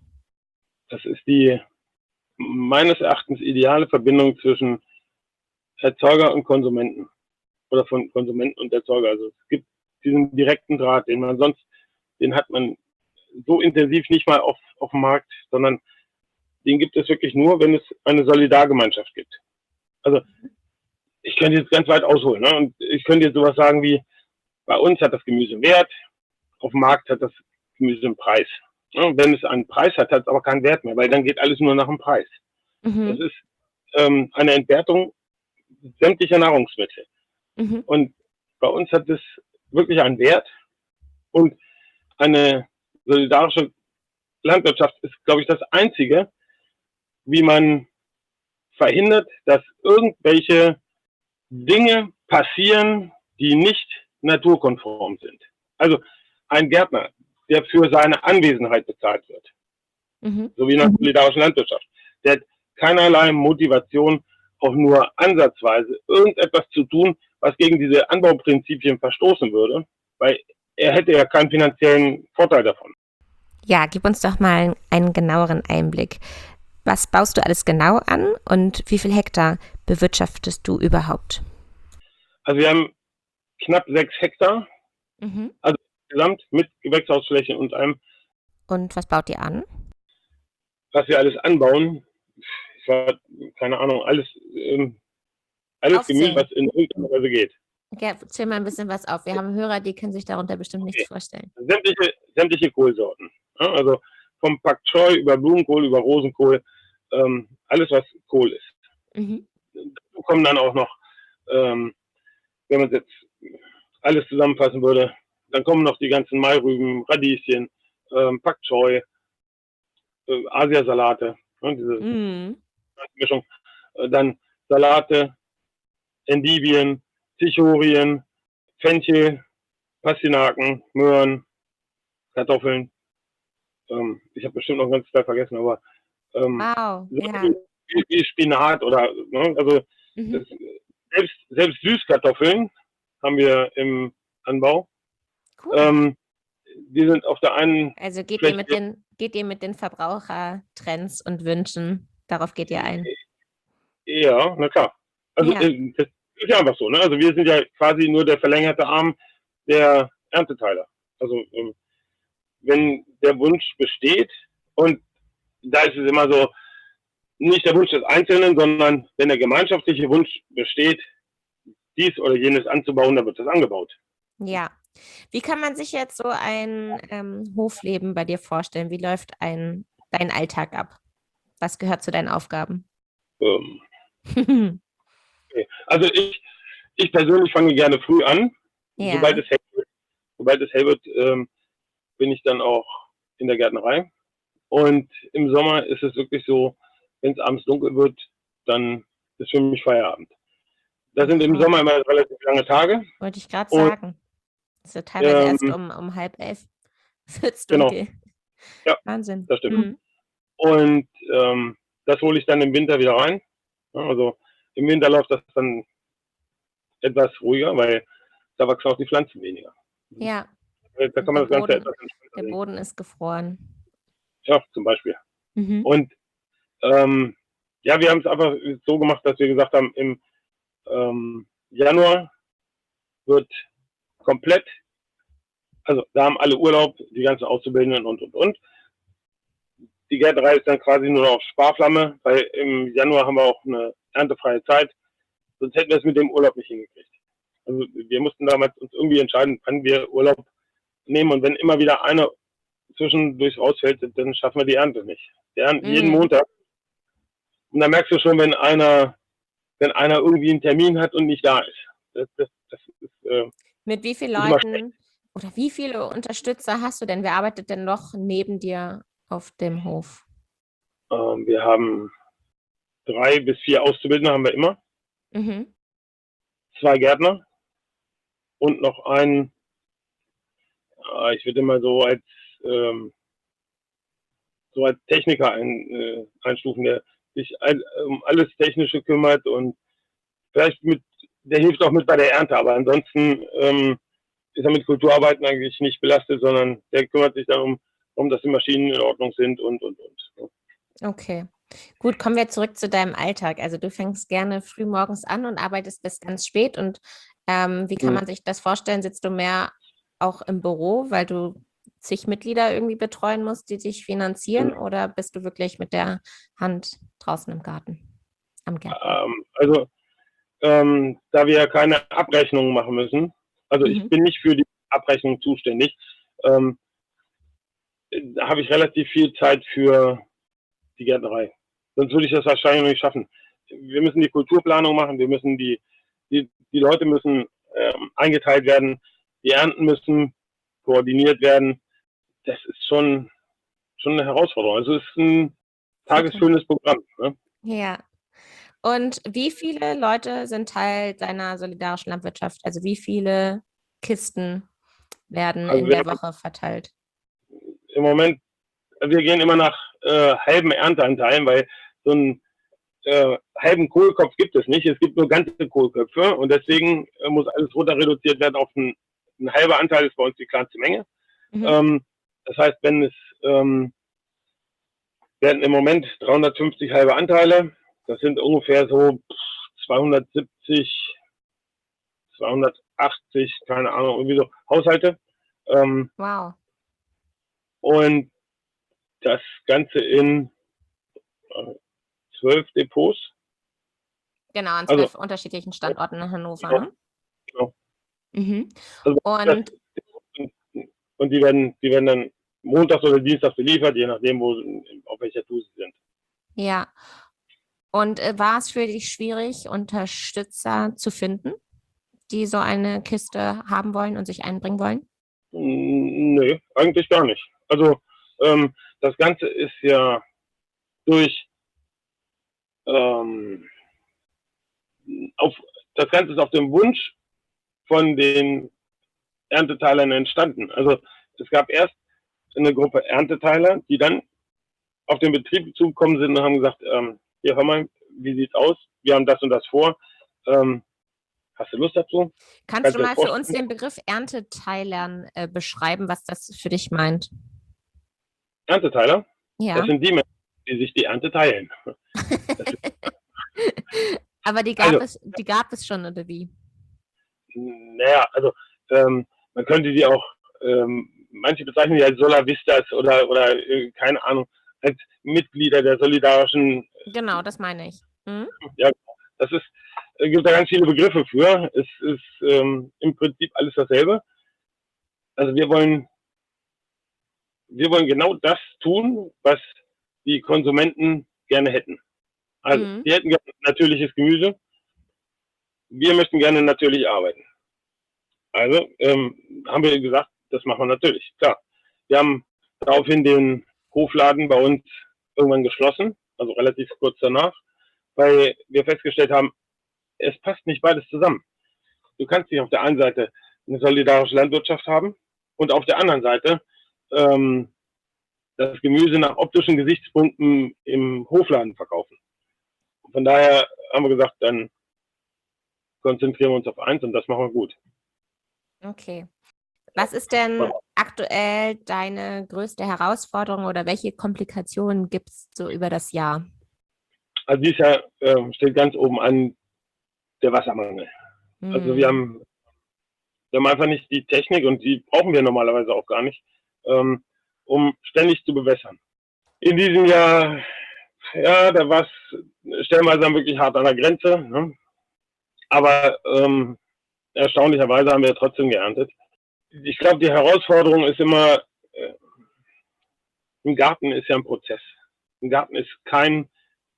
Speaker 2: Das ist die meines Erachtens ideale Verbindung zwischen Erzeuger und Konsumenten oder von Konsumenten und Erzeuger. Also es gibt diesen direkten Draht, den man sonst, den hat man so intensiv nicht mal auf, auf dem Markt, sondern den gibt es wirklich nur, wenn es eine Solidargemeinschaft gibt. Also ich könnte jetzt ganz weit ausholen, ne? Und ich könnte jetzt sowas sagen wie, bei uns hat das Gemüse Wert, auf dem Markt hat das Gemüse einen Preis. Ja, wenn es einen Preis hat, hat es aber keinen Wert mehr, weil dann geht alles nur nach dem Preis. Mhm. Das ist ähm, eine Entwertung sämtlicher Nahrungsmittel. Mhm. Und bei uns hat es wirklich einen Wert und eine solidarische Landwirtschaft ist, glaube ich, das Einzige, wie man verhindert, dass irgendwelche Dinge passieren, die nicht naturkonform sind. Also ein Gärtner, der für seine Anwesenheit bezahlt wird, mhm. so wie in der solidarischen Landwirtschaft, der hat keinerlei Motivation, auch nur ansatzweise irgendetwas zu tun, was gegen diese Anbauprinzipien verstoßen würde, weil er hätte ja keinen finanziellen Vorteil davon.
Speaker 1: Ja, gib uns doch mal einen genaueren Einblick. Was baust du alles genau an und wie viel Hektar bewirtschaftest du überhaupt?
Speaker 2: Also wir haben knapp sechs Hektar, mhm. also insgesamt mit Gewächshausfläche und allem.
Speaker 1: Und was baut ihr an?
Speaker 2: Was wir alles anbauen, ich war, keine Ahnung, alles, ähm, alles Gemüse, was in irgendeiner Weise geht.
Speaker 1: Okay, zähl mal ein bisschen was auf. Wir haben Hörer, die können sich darunter bestimmt okay. nichts vorstellen.
Speaker 2: Sämtliche, sämtliche Kohlsorten. Ja, also vom Pak Choi über Blumenkohl, über Rosenkohl, ähm, alles was Kohl ist. Mhm. Dazu kommen dann auch noch, ähm, wenn man jetzt alles zusammenfassen würde, dann kommen noch die ganzen Mairüben, Radieschen, ähm, Pak Choi, äh, Asiasalate, ne, diese mm. Mischung. Äh, dann Salate, Endivien, Zichorien, Fenchel, Pastinaken, Möhren, Kartoffeln. Ähm, ich habe bestimmt noch ganz viel vergessen, aber ähm,
Speaker 1: wow,
Speaker 2: so
Speaker 1: ja.
Speaker 2: wie, wie Spinat oder, ne, also mhm. das, selbst, selbst Süßkartoffeln haben wir im Anbau. Cool. Ähm, die sind auf der einen.
Speaker 1: Also geht ihr, mit den, geht ihr mit den Verbrauchertrends und Wünschen, darauf geht ihr ein?
Speaker 2: Ja, na klar. Also ja. Das ist ja einfach so, ne? Also wir sind ja quasi nur der verlängerte Arm der Ernteteiler. Also wenn der Wunsch besteht, und da ist es immer so, nicht der Wunsch des Einzelnen, sondern wenn der gemeinschaftliche Wunsch besteht, dies oder jenes anzubauen, dann wird das angebaut.
Speaker 1: Ja. Wie kann man sich jetzt so ein ähm, Hofleben bei dir vorstellen? Wie läuft ein, dein Alltag ab? Was gehört zu deinen Aufgaben?
Speaker 2: Ähm. okay. Also ich, ich persönlich fange gerne früh an. Ja. Sobald es hell wird, sobald es hell wird ähm, bin ich dann auch in der Gärtnerei. Und im Sommer ist es wirklich so, wenn es abends dunkel wird, dann ist für mich Feierabend. Das sind im Sommer immer relativ lange Tage.
Speaker 1: Wollte ich gerade sagen. Es ist ja teilweise ähm, erst um, um halb elf. Wird's dunkel.
Speaker 2: Genau. Ja,
Speaker 1: Wahnsinn.
Speaker 2: Das stimmt. Mhm. Und ähm, das hole ich dann im Winter wieder rein. Also im Winter läuft das dann etwas ruhiger, weil da wachsen auch die Pflanzen weniger.
Speaker 1: Ja.
Speaker 2: Da kann man das Ganze
Speaker 1: Boden,
Speaker 2: etwas
Speaker 1: Der Boden ist gefroren.
Speaker 2: Ja, zum Beispiel. Mhm. Und ähm, ja, wir haben es einfach so gemacht, dass wir gesagt haben, im ähm, Januar wird komplett, also da haben alle Urlaub, die ganzen Auszubildenden und, und, und. Die Gärtnerei ist dann quasi nur noch auf Sparflamme, weil im Januar haben wir auch eine erntefreie Zeit. Sonst hätten wir es mit dem Urlaub nicht hingekriegt. Also wir mussten damals uns irgendwie entscheiden, wann wir Urlaub nehmen. Und wenn immer wieder einer zwischendurch rausfällt, dann schaffen wir die Ernte nicht. Wir ernten mm. jeden Montag Und da merkst du schon, wenn einer, wenn einer irgendwie einen Termin hat und nicht da ist. Das, das, das ist, äh,
Speaker 1: Mit wie vielen
Speaker 2: ist immer schlecht.
Speaker 1: Leuten oder wie viele Unterstützer hast du denn? Wer arbeitet denn noch neben dir auf dem Hof?
Speaker 2: Ähm, wir haben drei bis vier Auszubildende haben wir immer,
Speaker 1: Mhm.
Speaker 2: zwei Gärtner und noch einen, äh, ich würde immer so als ähm, so als Techniker ein, äh, einstufen, der sich ein, um alles Technische kümmert und vielleicht mit, der hilft auch mit bei der Ernte, aber ansonsten ähm, ist er mit Kulturarbeiten eigentlich nicht belastet, sondern der kümmert sich darum, um, dass die Maschinen in Ordnung sind und, und, und.
Speaker 1: Okay. Gut, kommen wir zurück zu deinem Alltag. Also du fängst gerne früh morgens an und arbeitest bis ganz spät. Und ähm, wie kann
Speaker 2: Hm.
Speaker 1: man sich das vorstellen? Sitzt du mehr auch im Büro, weil du zig Mitglieder irgendwie betreuen musst, die dich finanzieren?
Speaker 2: Hm.
Speaker 1: Oder bist du wirklich mit der Hand draußen im Garten, am Gärtnern?
Speaker 2: Ähm, also, ähm, da wir ja keine Abrechnungen machen müssen, also ich
Speaker 1: Mhm.
Speaker 2: bin nicht für die Abrechnung zuständig, ähm, da habe ich relativ viel Zeit für die Gärtnerei. Sonst würde ich das wahrscheinlich noch nicht schaffen. Wir müssen die Kulturplanung machen, wir müssen die, die, die Leute müssen ähm, eingeteilt werden, die Ernten müssen koordiniert werden. Das ist schon, schon eine Herausforderung. Also es ist ein
Speaker 1: Okay.
Speaker 2: tagesfüllendes Programm. Ne?
Speaker 1: Ja. Und wie viele Leute sind Teil deiner solidarischen Landwirtschaft? Also wie viele Kisten werden
Speaker 2: Also
Speaker 1: in
Speaker 2: wir
Speaker 1: der
Speaker 2: haben
Speaker 1: Woche verteilt?
Speaker 2: im Moment, wir gehen immer nach äh, halben Ernteanteilen, weil so einen äh, halben Kohlkopf gibt es nicht. Es gibt nur ganze Kohlköpfe und deswegen äh, muss alles runter reduziert werden auf ein, ein halber Anteil, ist bei uns die kleinste Menge.
Speaker 1: Mhm.
Speaker 2: Ähm, das heißt, wenn es ähm, werden im Moment dreihundertfünfzig halbe Anteile, das sind ungefähr so zweihundertsiebzig, zweihundertachtzig, keine Ahnung, irgendwie so Haushalte. Ähm,
Speaker 1: Wow.
Speaker 2: und das Ganze in äh, zwölf Depots.
Speaker 1: Genau, an
Speaker 2: Also,
Speaker 1: zwölf unterschiedlichen Standorten in Hannover,
Speaker 2: genau,
Speaker 1: ne?
Speaker 2: genau.
Speaker 1: Mhm.
Speaker 2: Also, das,
Speaker 1: Und
Speaker 2: und die werden, die werden dann montags oder dienstags beliefert, je nachdem, wo, auf welcher Tour sie sind.
Speaker 1: ja, und äh, war es für dich schwierig, Unterstützer zu finden, die so eine Kiste haben wollen und sich einbringen wollen?
Speaker 2: Nee, eigentlich gar nicht. Also, ähm, das Ganze ist ja durch, ähm, auf, das Ganze ist auf dem Wunsch von den Ernteteilern entstanden. Also, es gab erst eine Gruppe Ernteteiler, die dann auf den Betrieb zugekommen sind und haben gesagt, ähm, hier, hör mal, wie sieht's aus? Wir haben das und das vor. Ähm, hast du Lust dazu?
Speaker 1: Kannst du
Speaker 2: Kannst du dir das
Speaker 1: mal für uns
Speaker 2: vorstellen?
Speaker 1: den Begriff Ernteteilern äh, beschreiben, was das für dich meint?
Speaker 2: Ernteteiler, das
Speaker 1: Ja.
Speaker 2: sind die Menschen, die sich die Ernte teilen. Das ist,
Speaker 1: Aber die gab
Speaker 2: also,
Speaker 1: es, die gab es schon, oder wie?
Speaker 2: naja, also ähm, man könnte die auch, ähm, manche bezeichnen die als Solavistas oder, oder äh, keine Ahnung, als Mitglieder der solidarischen,
Speaker 1: Genau, das meine ich. Mhm.
Speaker 2: ja, das ist, es gibt da ganz viele Begriffe für. Es ist ähm, im Prinzip alles dasselbe. Also wir wollen, wir wollen genau das tun, was die Konsumenten gerne hätten. Also,
Speaker 1: Mhm.
Speaker 2: die hätten gerne natürliches Gemüse. Wir möchten gerne natürlich arbeiten. Also ähm, haben wir gesagt, das machen wir natürlich. Klar. Wir haben daraufhin den Hofladen bei uns irgendwann geschlossen, also relativ kurz danach, weil wir festgestellt haben, es passt nicht beides zusammen. Du kannst nicht auf der einen Seite eine solidarische Landwirtschaft haben und auf der anderen Seite ähm, das Gemüse nach optischen Gesichtspunkten im Hofladen verkaufen. Von daher haben wir gesagt, dann konzentrieren wir uns auf eins und das machen wir gut.
Speaker 1: Okay. Was ist denn aktuell deine größte Herausforderung oder welche Komplikationen gibt es so über das Jahr?
Speaker 2: Also dieses Jahr äh, steht ganz oben an der Wassermangel. Also wir
Speaker 1: Hm.
Speaker 2: haben, wir haben einfach nicht die Technik und die brauchen wir normalerweise auch gar nicht, ähm, um ständig zu bewässern. In diesem Jahr, ja, da war es stellenweise dann wirklich hart an der Grenze, ne? Aber ähm, erstaunlicherweise haben wir trotzdem geerntet. Ich glaube, die Herausforderung ist immer, äh, ein Garten ist ja ein Prozess. Ein Garten ist kein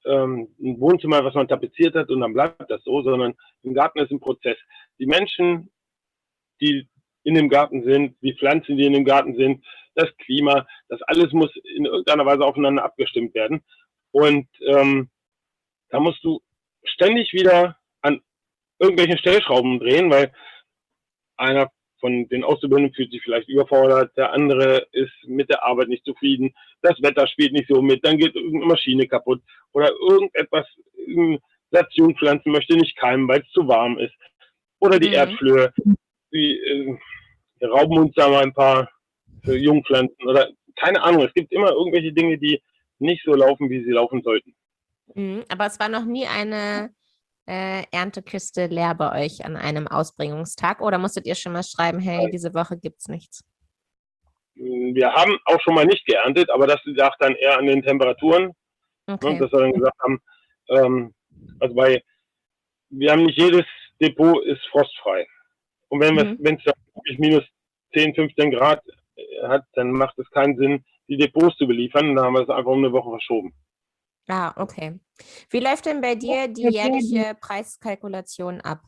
Speaker 2: ähm, ein Wohnzimmer, was man tapeziert hat und dann bleibt das so, sondern im Garten ist ein Prozess. Die Menschen, die in dem Garten sind, die Pflanzen, die in dem Garten sind, das Klima, das alles muss in irgendeiner Weise aufeinander abgestimmt werden. Und ähm, da musst du ständig wieder an irgendwelchen Stellschrauben drehen, weil einer von den Auszubildenden fühlt sich vielleicht überfordert, der andere ist mit der Arbeit nicht zufrieden, das Wetter spielt nicht so mit, dann geht irgendeine Maschine kaputt oder irgendetwas, irgendeine Sationpflanzen möchte nicht keimen, weil es zu warm ist. Oder die mhm. Erdflöhe, die äh, rauben uns da mal ein paar äh, Jungpflanzen oder keine Ahnung. Es gibt immer irgendwelche Dinge, die nicht so laufen, wie sie laufen sollten.
Speaker 1: Mhm, aber es war noch nie eine äh, Erntekiste leer bei euch an einem Ausbringungstag oder musstet ihr schon mal schreiben, hey, diese Woche gibt's nichts?
Speaker 2: Wir haben auch schon mal nicht geerntet, aber das lag dann eher an den Temperaturen. Okay. Ne, dass wir dann gesagt haben, ähm, also bei, wir haben nicht jedes Depot ist frostfrei. Und wenn mhm. es dann minus zehn, fünfzehn Grad hat, dann macht es keinen Sinn, die Depots zu beliefern. Dann haben wir es einfach um eine Woche verschoben.
Speaker 1: Ah, okay. Wie läuft denn bei dir die jährliche Preiskalkulation ab?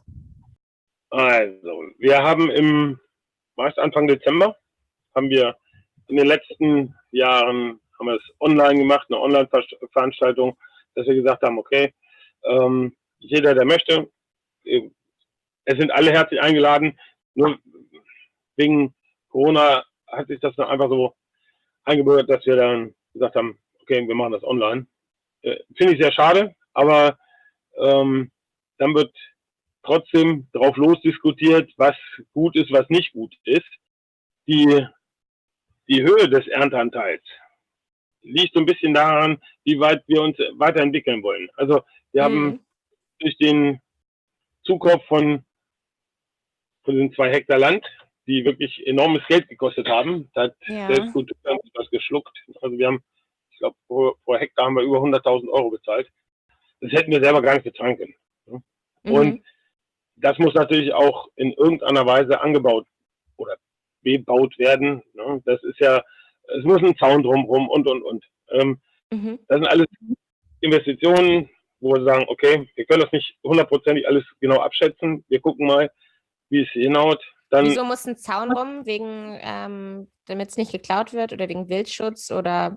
Speaker 2: Also, wir haben im meist Anfang Dezember, haben wir in den letzten Jahren, haben wir es online gemacht, eine Online-Veranstaltung, dass wir gesagt haben, okay, ähm, jeder, der möchte, äh, es sind alle herzlich eingeladen, nur wegen Corona hat sich das dann einfach so eingebürgert, dass wir dann gesagt haben, okay, wir machen das online. Äh, Finde ich sehr schade, aber ähm, dann wird trotzdem drauf losdiskutiert, was gut ist, was nicht gut ist. Die, die Höhe des Ernteanteils liegt so ein bisschen daran, wie weit wir uns weiterentwickeln wollen. Also wir mhm. haben durch den Zukauf von, von den zwei Hektar Land, die wirklich enormes Geld gekostet haben, da hat ja. selbst gut was geschluckt. Also wir haben, ich glaube, pro, pro Hektar haben wir über hunderttausend Euro bezahlt. Das hätten wir selber gar nicht bezahlen können. Mhm. Und das muss natürlich auch in irgendeiner Weise angebaut oder bebaut werden. Das ist ja, es muss ein Zaun drumherum und, und, und. Ähm, mhm. Das sind alles Investitionen, wo wir sagen, okay, wir können das nicht hundertprozentig alles genau abschätzen. Wir gucken mal, wie es hinhaut. Dann,
Speaker 1: Wieso muss ein Zaun rum? Wegen, ähm, damit es nicht geklaut wird oder wegen Wildschutz oder?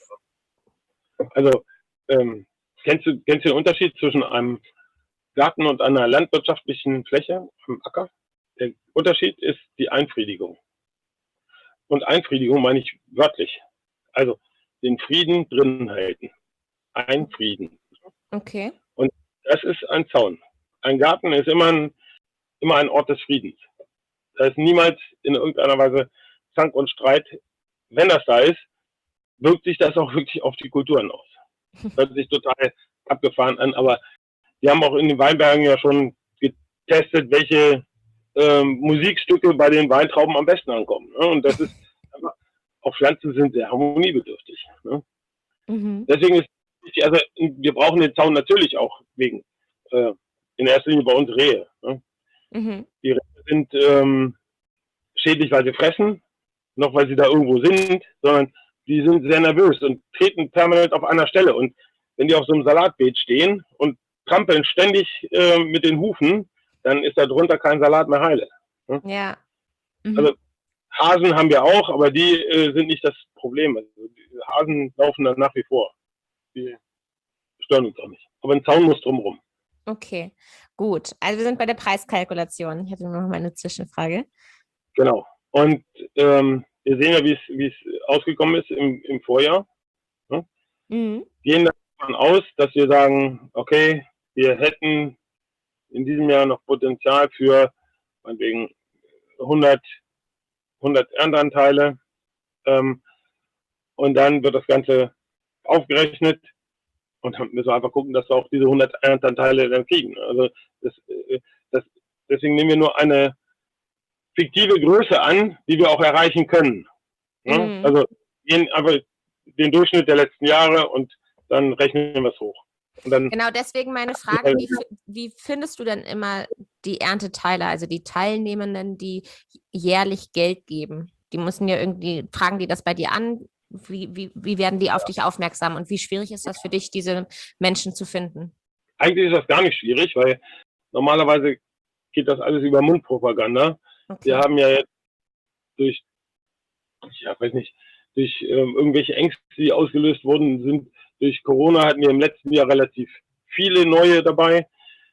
Speaker 2: Also, ähm, kennst du, kennst du den Unterschied zwischen einem Garten und einer landwirtschaftlichen Fläche, am Acker? Der Unterschied ist die Einfriedigung. Und Einfriedigung meine ich wörtlich. Also den Frieden drinnen halten. Einfrieden.
Speaker 1: Okay.
Speaker 2: Und das ist ein Zaun. Ein Garten ist immer ein, immer ein Ort des Friedens. Da ist niemals in irgendeiner Weise Zank und Streit. Wenn das da ist, wirkt sich das auch wirklich auf die Kulturen aus. Hört sich total abgefahren an, aber wir haben auch in den Weinbergen ja schon getestet, welche ähm, Musikstücke bei den Weintrauben am besten ankommen. Ne? Und das ist einfach, auch Pflanzen sind sehr harmoniebedürftig. Ne? Mhm. Deswegen ist, also wir brauchen den Zaun natürlich auch wegen, äh, in erster Linie bei uns Rehe. Ne? Mhm. Die Rehe sind ähm, schädlich, weil sie fressen, noch weil sie da irgendwo sind, sondern die sind sehr nervös und treten permanent auf einer Stelle. Und wenn die auf so einem Salatbeet stehen und trampeln ständig äh, mit den Hufen, dann ist da drunter kein Salat mehr heile. Ne?
Speaker 1: Ja. Mhm.
Speaker 2: Also Hasen haben wir auch, aber die äh, sind nicht das Problem. Also, die Hasen laufen dann nach wie vor. Die stören uns auch nicht. Aber ein Zaun muss drumherum.
Speaker 1: Okay, gut. Also wir sind bei der Preiskalkulation. Ich hatte noch mal eine Zwischenfrage.
Speaker 2: Genau. Und ähm, wir sehen ja, wie es ausgekommen ist im, im Vorjahr. Ne? Mhm. Gehen davon aus, dass wir sagen, okay, wir hätten in diesem Jahr noch Potenzial für meinetwegen hundert, hundert Ernteanteile. Ähm, und dann wird das Ganze aufgerechnet und dann müssen wir einfach gucken, dass wir auch diese hundert Ernteanteile dann kriegen. Also das, das, deswegen nehmen wir nur eine fiktive Größe an, die wir auch erreichen können. Ne? Mhm. Also gehen einfach den Durchschnitt der letzten Jahre und dann rechnen wir es hoch. Und dann,
Speaker 1: genau, deswegen meine Frage, wie, wie findest du denn immer die Ernteteiler, also die Teilnehmenden, die jährlich Geld geben? Die müssen ja irgendwie, fragen die das bei dir an? wie, wie, wie werden die auf dich aufmerksam und wie schwierig ist das für dich, diese Menschen zu finden?
Speaker 2: Eigentlich ist das gar nicht schwierig, weil normalerweise geht das alles über Mundpropaganda.
Speaker 1: Okay.
Speaker 2: Wir haben ja jetzt durch, ja, weiß nicht, durch ähm, irgendwelche Ängste, die ausgelöst worden sind, durch Corona hatten wir im letzten Jahr relativ viele neue dabei.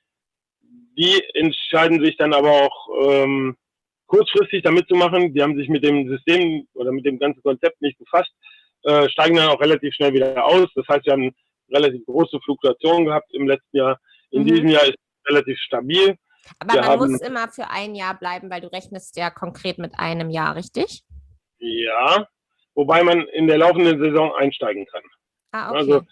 Speaker 2: Die entscheiden sich dann aber auch ähm, kurzfristig damit zu machen. Die haben sich mit dem System oder mit dem ganzen Konzept nicht befasst, äh, steigen dann auch relativ schnell wieder aus. Das heißt, wir haben relativ große Fluktuationen gehabt im letzten Jahr. In
Speaker 1: Mhm.
Speaker 2: diesem Jahr ist es relativ stabil.
Speaker 1: Aber
Speaker 2: Wir
Speaker 1: man
Speaker 2: haben,
Speaker 1: muss immer für ein Jahr bleiben, weil du rechnest ja konkret mit einem Jahr, richtig?
Speaker 2: ja, wobei man in der laufenden Saison einsteigen kann.
Speaker 1: Ah, okay.
Speaker 2: Also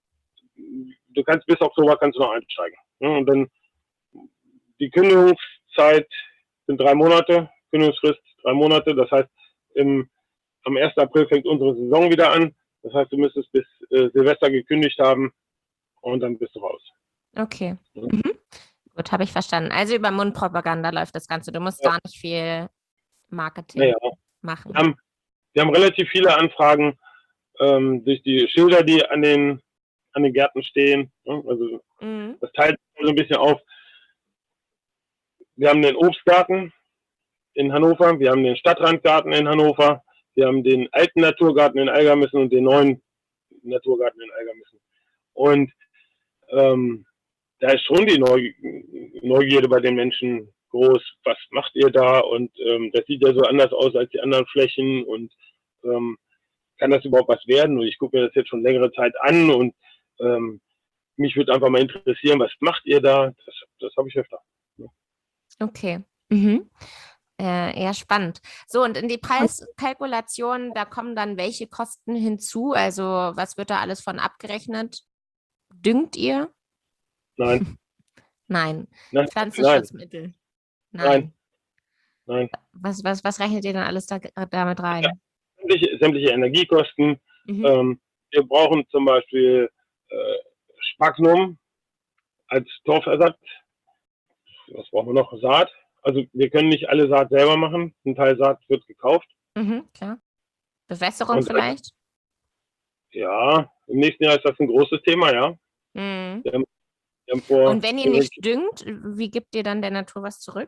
Speaker 2: du kannst bis Oktober kannst du noch einsteigen. Ja, und dann die Kündigungszeit sind drei Monate, Kündigungsfrist drei Monate. Das heißt, im, am ersten April fängt unsere Saison wieder an. Das heißt, du müsstest bis äh, Silvester gekündigt haben und dann bist du raus.
Speaker 1: Okay. Mhm. Gut, habe ich verstanden. Also über Mundpropaganda läuft das Ganze. Du musst
Speaker 2: Ja.
Speaker 1: gar nicht viel Marketing
Speaker 2: Naja,
Speaker 1: machen.
Speaker 2: wir haben, wir haben relativ viele Anfragen ähm, durch die Schilder, die an den, an den Gärten stehen. Ne? Also
Speaker 1: Mhm.
Speaker 2: das teilt so ein bisschen auf. Wir haben den Obstgarten in Hannover, wir haben den Stadtrandgarten in Hannover, wir haben den alten Naturgarten in Algermissen und den neuen Naturgarten in Algermissen. Und ähm, da ist schon die Neugierde bei den Menschen groß. Was macht ihr da? Und ähm, das sieht ja so anders aus als die anderen Flächen. Und ähm, kann das überhaupt was werden? Und ich gucke mir das jetzt schon längere Zeit an. Und ähm, mich würde einfach mal interessieren, was macht ihr da? Das, das habe ich öfter. Ja.
Speaker 1: Okay. Mhm. Äh, eher spannend. So, und in die Preiskalkulation, da kommen dann welche Kosten hinzu? Also was wird da alles von abgerechnet? Düngt ihr?
Speaker 2: Nein.
Speaker 1: Nein.
Speaker 2: Nein.
Speaker 1: Pflanzenschutzmittel?
Speaker 2: Nein. Nein.
Speaker 1: Was, was, was rechnet ihr dann alles da, damit rein?
Speaker 2: Ja. Sämtliche, sämtliche Energiekosten.
Speaker 1: Mhm.
Speaker 2: Ähm, wir brauchen zum Beispiel äh, Spagnum als Torfersatz. Was brauchen wir noch? Saat. Also wir können nicht alle Saat selber machen. Ein Teil Saat wird gekauft.
Speaker 1: Mhm, klar. Bewässerung
Speaker 2: Und,
Speaker 1: vielleicht?
Speaker 2: Ja, im nächsten Jahr ist das ein großes Thema, ja.
Speaker 1: Mhm.
Speaker 2: Wir haben, wir haben vor,
Speaker 1: Und wenn ihr nicht düngt, wie gibt ihr dann der Natur was zurück?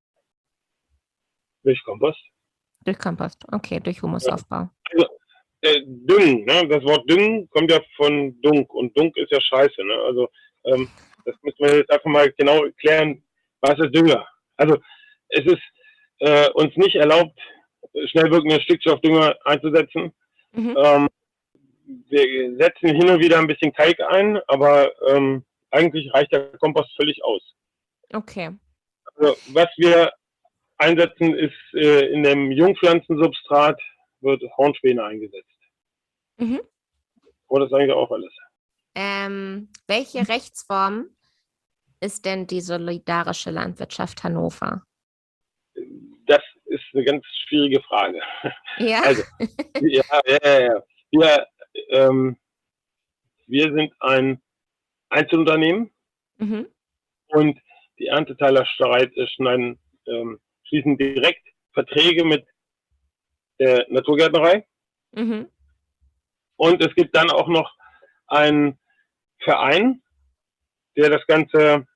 Speaker 2: Durch Kompost.
Speaker 1: Durch Kompost, okay, durch Humusaufbau.
Speaker 2: Also, äh, Düngen, ne? Das Wort Düngen kommt ja von Dunk und Dunk ist ja scheiße, ne? Also ähm, das müssen wir jetzt einfach mal genau erklären, was ist Dünger? Also es ist äh, uns nicht erlaubt, schnell wirkende Stickstoffdünger einzusetzen.
Speaker 1: Mhm.
Speaker 2: Ähm, wir setzen hin und wieder ein bisschen Kalk ein, aber ähm, eigentlich reicht der Kompost völlig aus.
Speaker 1: Okay.
Speaker 2: Also, was wir einsetzen, ist äh, in dem Jungpflanzensubstrat wird Hornspäne eingesetzt.
Speaker 1: Mhm.
Speaker 2: Oder ist eigentlich auch alles?
Speaker 1: Ähm, welche Rechtsform ist denn die solidarische Landwirtschaft Hannover?
Speaker 2: Das ist eine ganz schwierige Frage.
Speaker 1: Ja.
Speaker 2: Also, ja, ja, ja. Wir, ähm, wir sind ein Einzelunternehmen
Speaker 1: Mhm.
Speaker 2: und die Ernteteiler schneiden, ähm, schließen direkt Verträge mit der Naturgärtnerei.
Speaker 1: Mhm.
Speaker 2: Und es gibt dann auch noch einen Verein, der das Ganze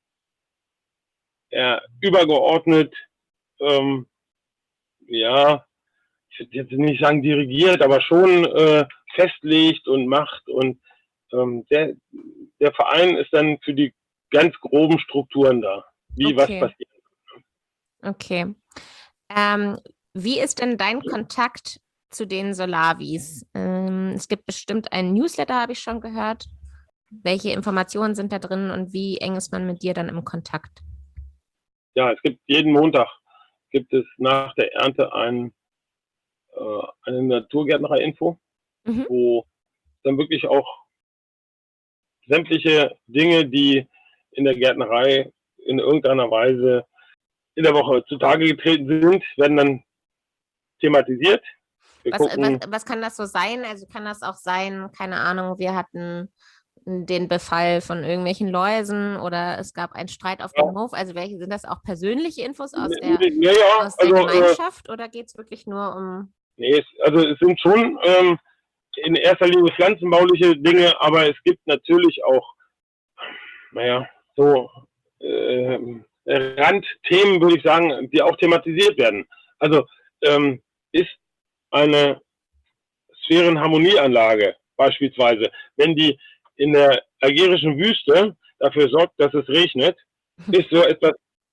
Speaker 2: ja, übergeordnet, ähm, ja, ich würde jetzt nicht sagen dirigiert, aber schon äh, festlegt und macht. Und ähm, der, der Verein ist dann für die ganz groben Strukturen da, wie
Speaker 1: Okay.
Speaker 2: was passiert.
Speaker 1: Okay. Ähm, wie ist denn dein Kontakt zu den Solavis? Ähm, es gibt bestimmt einen Newsletter, habe ich schon gehört. Welche Informationen sind da drin und wie eng ist man mit dir dann im Kontakt?
Speaker 2: Ja, es gibt jeden Montag gibt es nach der Ernte ein, äh, eine Naturgärtnerei-Info,
Speaker 1: Mhm.
Speaker 2: wo dann wirklich auch sämtliche Dinge, die in der Gärtnerei in irgendeiner Weise in der Woche zutage getreten sind, werden dann thematisiert. Wir
Speaker 1: Was,
Speaker 2: gucken,
Speaker 1: was, was kann das so sein? Also kann das auch sein, keine Ahnung, wir hatten den Befall von irgendwelchen Läusen oder es gab einen Streit auf dem
Speaker 2: ja,
Speaker 1: Hof. Also welche sind das auch persönliche Infos aus der,
Speaker 2: ja, ja,
Speaker 1: aus der
Speaker 2: also äh,
Speaker 1: Gemeinschaft oder geht es wirklich nur um
Speaker 2: Nee, es, also es sind schon ähm, in erster Linie pflanzenbauliche Dinge, aber es gibt natürlich auch, naja, so äh, Randthemen, würde ich sagen, die auch thematisiert werden. Also ähm, ist eine Sphärenharmonieanlage beispielsweise, wenn die in der algerischen Wüste dafür sorgt, dass es regnet, ist so etwas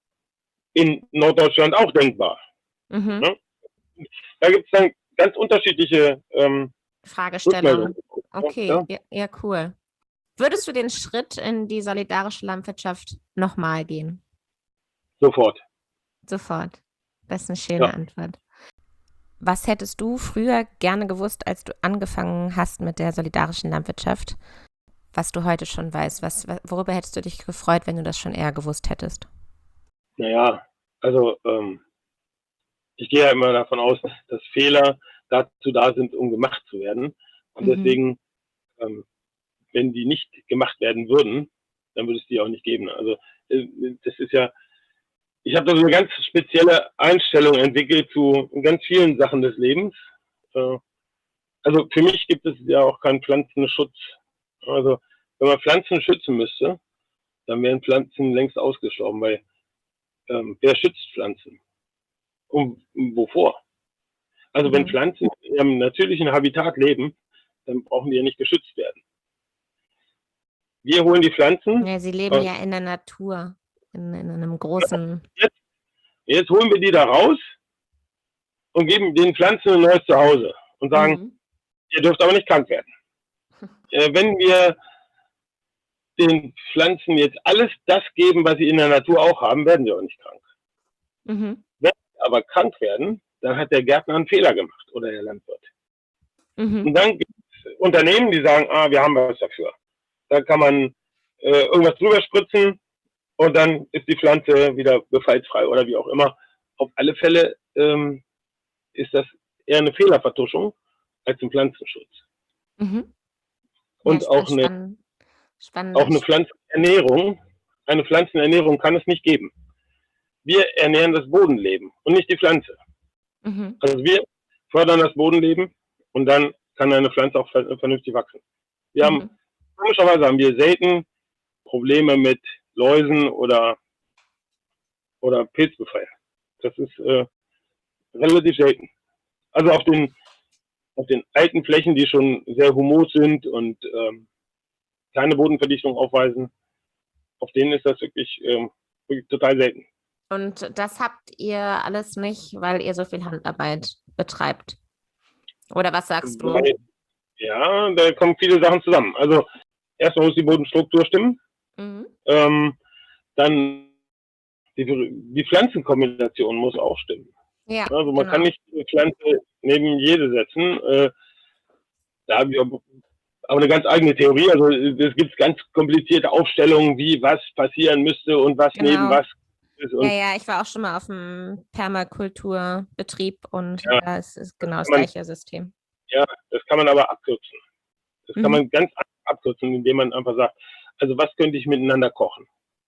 Speaker 2: in Norddeutschland auch denkbar.
Speaker 1: Mhm.
Speaker 2: Ne? Da gibt es dann ganz unterschiedliche ähm,
Speaker 1: Fragestellungen. Okay,
Speaker 2: Ja?
Speaker 1: ja, ja, cool. Würdest du den Schritt in die solidarische Landwirtschaft nochmal gehen?
Speaker 2: Sofort.
Speaker 1: Sofort. Das ist eine schöne
Speaker 2: Ja.
Speaker 1: Antwort. Was hättest du früher gerne gewusst, als du angefangen hast mit der solidarischen Landwirtschaft, was du heute schon weißt? Was, worüber hättest du dich gefreut, wenn du das schon eher gewusst hättest?
Speaker 2: Naja, also ähm, ich gehe ja immer davon aus, dass Fehler dazu da sind, um gemacht zu werden. Und
Speaker 1: Mhm.
Speaker 2: deswegen, ähm, wenn die nicht gemacht werden würden, dann würde es die auch nicht geben. Also äh, das ist ja, ich habe da so eine ganz spezielle Einstellung entwickelt zu ganz vielen Sachen des Lebens. Äh, also für mich gibt es ja auch keinen Pflanzenschutz. Also wenn man Pflanzen schützen müsste, dann wären Pflanzen längst ausgestorben, weil ähm, wer schützt Pflanzen? Und wovor? Also
Speaker 1: Mhm.
Speaker 2: wenn Pflanzen in ihrem natürlichen Habitat leben, dann brauchen die ja nicht geschützt werden. Wir holen die Pflanzen.
Speaker 1: Ja, sie leben
Speaker 2: aus,
Speaker 1: ja in der Natur, in, in einem großen.
Speaker 2: Jetzt, jetzt holen wir die da raus und geben den Pflanzen ein neues Zuhause und sagen,
Speaker 1: Mhm.
Speaker 2: ihr dürft aber nicht krank werden. Äh, wenn wir den Pflanzen jetzt alles das geben, was sie in der Natur auch haben, werden sie auch nicht krank.
Speaker 1: Mhm.
Speaker 2: Wenn sie aber krank werden, dann hat der Gärtner einen Fehler gemacht oder der Landwirt.
Speaker 1: Mhm.
Speaker 2: Und dann gibt es Unternehmen, die sagen, ah, wir haben was dafür. Da kann man äh, irgendwas drüber spritzen und dann ist die Pflanze wieder befallsfrei oder wie auch immer. Auf alle Fälle ähm, ist das eher eine Fehlervertuschung als ein Pflanzenschutz.
Speaker 1: Mhm.
Speaker 2: Und
Speaker 1: Ja,
Speaker 2: auch eine,
Speaker 1: spannend.
Speaker 2: auch eine
Speaker 1: Spannend.
Speaker 2: Pflanzenernährung, eine Pflanzenernährung kann es nicht geben. Wir ernähren das Bodenleben und nicht die Pflanze.
Speaker 1: Mhm.
Speaker 2: Also wir fördern das Bodenleben und dann kann eine Pflanze auch vernünftig wachsen. Wir
Speaker 1: Mhm.
Speaker 2: haben, komischerweise haben wir selten Probleme mit Läusen oder, oder Pilzbefall. Das ist äh, relativ selten. Also auf den, auf den alten Flächen, die schon sehr humus sind und ähm, keine Bodenverdichtung aufweisen, auf denen ist das wirklich, ähm, wirklich total selten.
Speaker 1: Und das habt ihr alles nicht, weil ihr so viel Handarbeit betreibt? Oder was sagst du?
Speaker 2: Weil, ja, da kommen viele Sachen zusammen. Also erstmal muss die Bodenstruktur stimmen.
Speaker 1: Mhm.
Speaker 2: Ähm, dann die, die Pflanzenkombination muss auch stimmen.
Speaker 1: Ja,
Speaker 2: also man
Speaker 1: genau.
Speaker 2: kann nicht eine Pflanze neben jede setzen. Äh, da haben wir aber eine ganz eigene Theorie. Also es gibt ganz komplizierte Aufstellungen, wie was passieren müsste und was
Speaker 1: Genau.
Speaker 2: neben was ist. Und
Speaker 1: Ja, ja, ich war auch schon mal auf dem Permakulturbetrieb und
Speaker 2: Ja,
Speaker 1: da ist es genau das
Speaker 2: man,
Speaker 1: gleiche System.
Speaker 2: ja, das kann man aber abkürzen. Das
Speaker 1: Mhm.
Speaker 2: kann man ganz abkürzen, indem man einfach sagt, also was könnte ich miteinander kochen?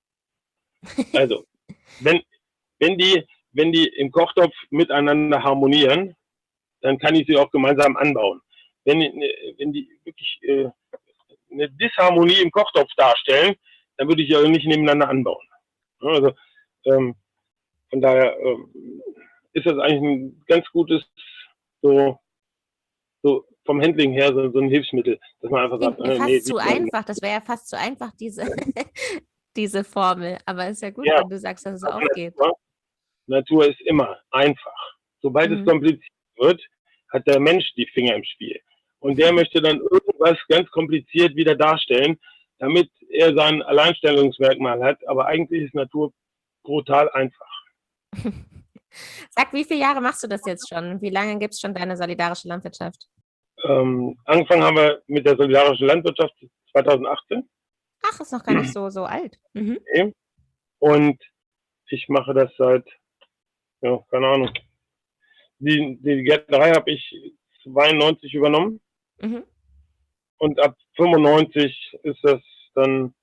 Speaker 2: Also, wenn, wenn, die, wenn die im Kochtopf miteinander harmonieren, dann kann ich sie auch gemeinsam anbauen. Wenn, wenn die wirklich äh, eine Disharmonie im Kochtopf darstellen, dann würde ich sie auch nicht nebeneinander anbauen. Also ähm, von daher ähm, ist das eigentlich ein ganz gutes, so, so vom Handling her, so, so ein Hilfsmittel, dass man einfach sagt,
Speaker 1: Klingt mir
Speaker 2: äh,
Speaker 1: fast
Speaker 2: nee,
Speaker 1: zu einfach. Das wäre ja fast zu einfach, diese, diese Formel. Aber ist ja gut,
Speaker 2: ja,
Speaker 1: wenn du sagst, dass es auch geht.
Speaker 2: Natur, Natur ist immer einfach. Sobald
Speaker 1: Mhm.
Speaker 2: es kompliziert wird, hat der Mensch die Finger im Spiel. Und der möchte dann irgendwas ganz kompliziert wieder darstellen, damit er sein Alleinstellungsmerkmal hat. Aber eigentlich ist Natur brutal einfach.
Speaker 1: Sag, wie viele Jahre machst du das jetzt schon? Wie lange gibt es schon deine solidarische Landwirtschaft?
Speaker 2: Ähm, angefangen haben wir mit der solidarischen Landwirtschaft zweitausendachtzehn.
Speaker 1: Ach, ist noch gar nicht so, so alt. Mhm.
Speaker 2: Okay. Und ich mache das seit, ja, keine Ahnung. Die, die Gärtnerei habe ich zweiundneunzig übernommen.
Speaker 1: Mhm.
Speaker 2: Und ab fünfundneunzig ist das dann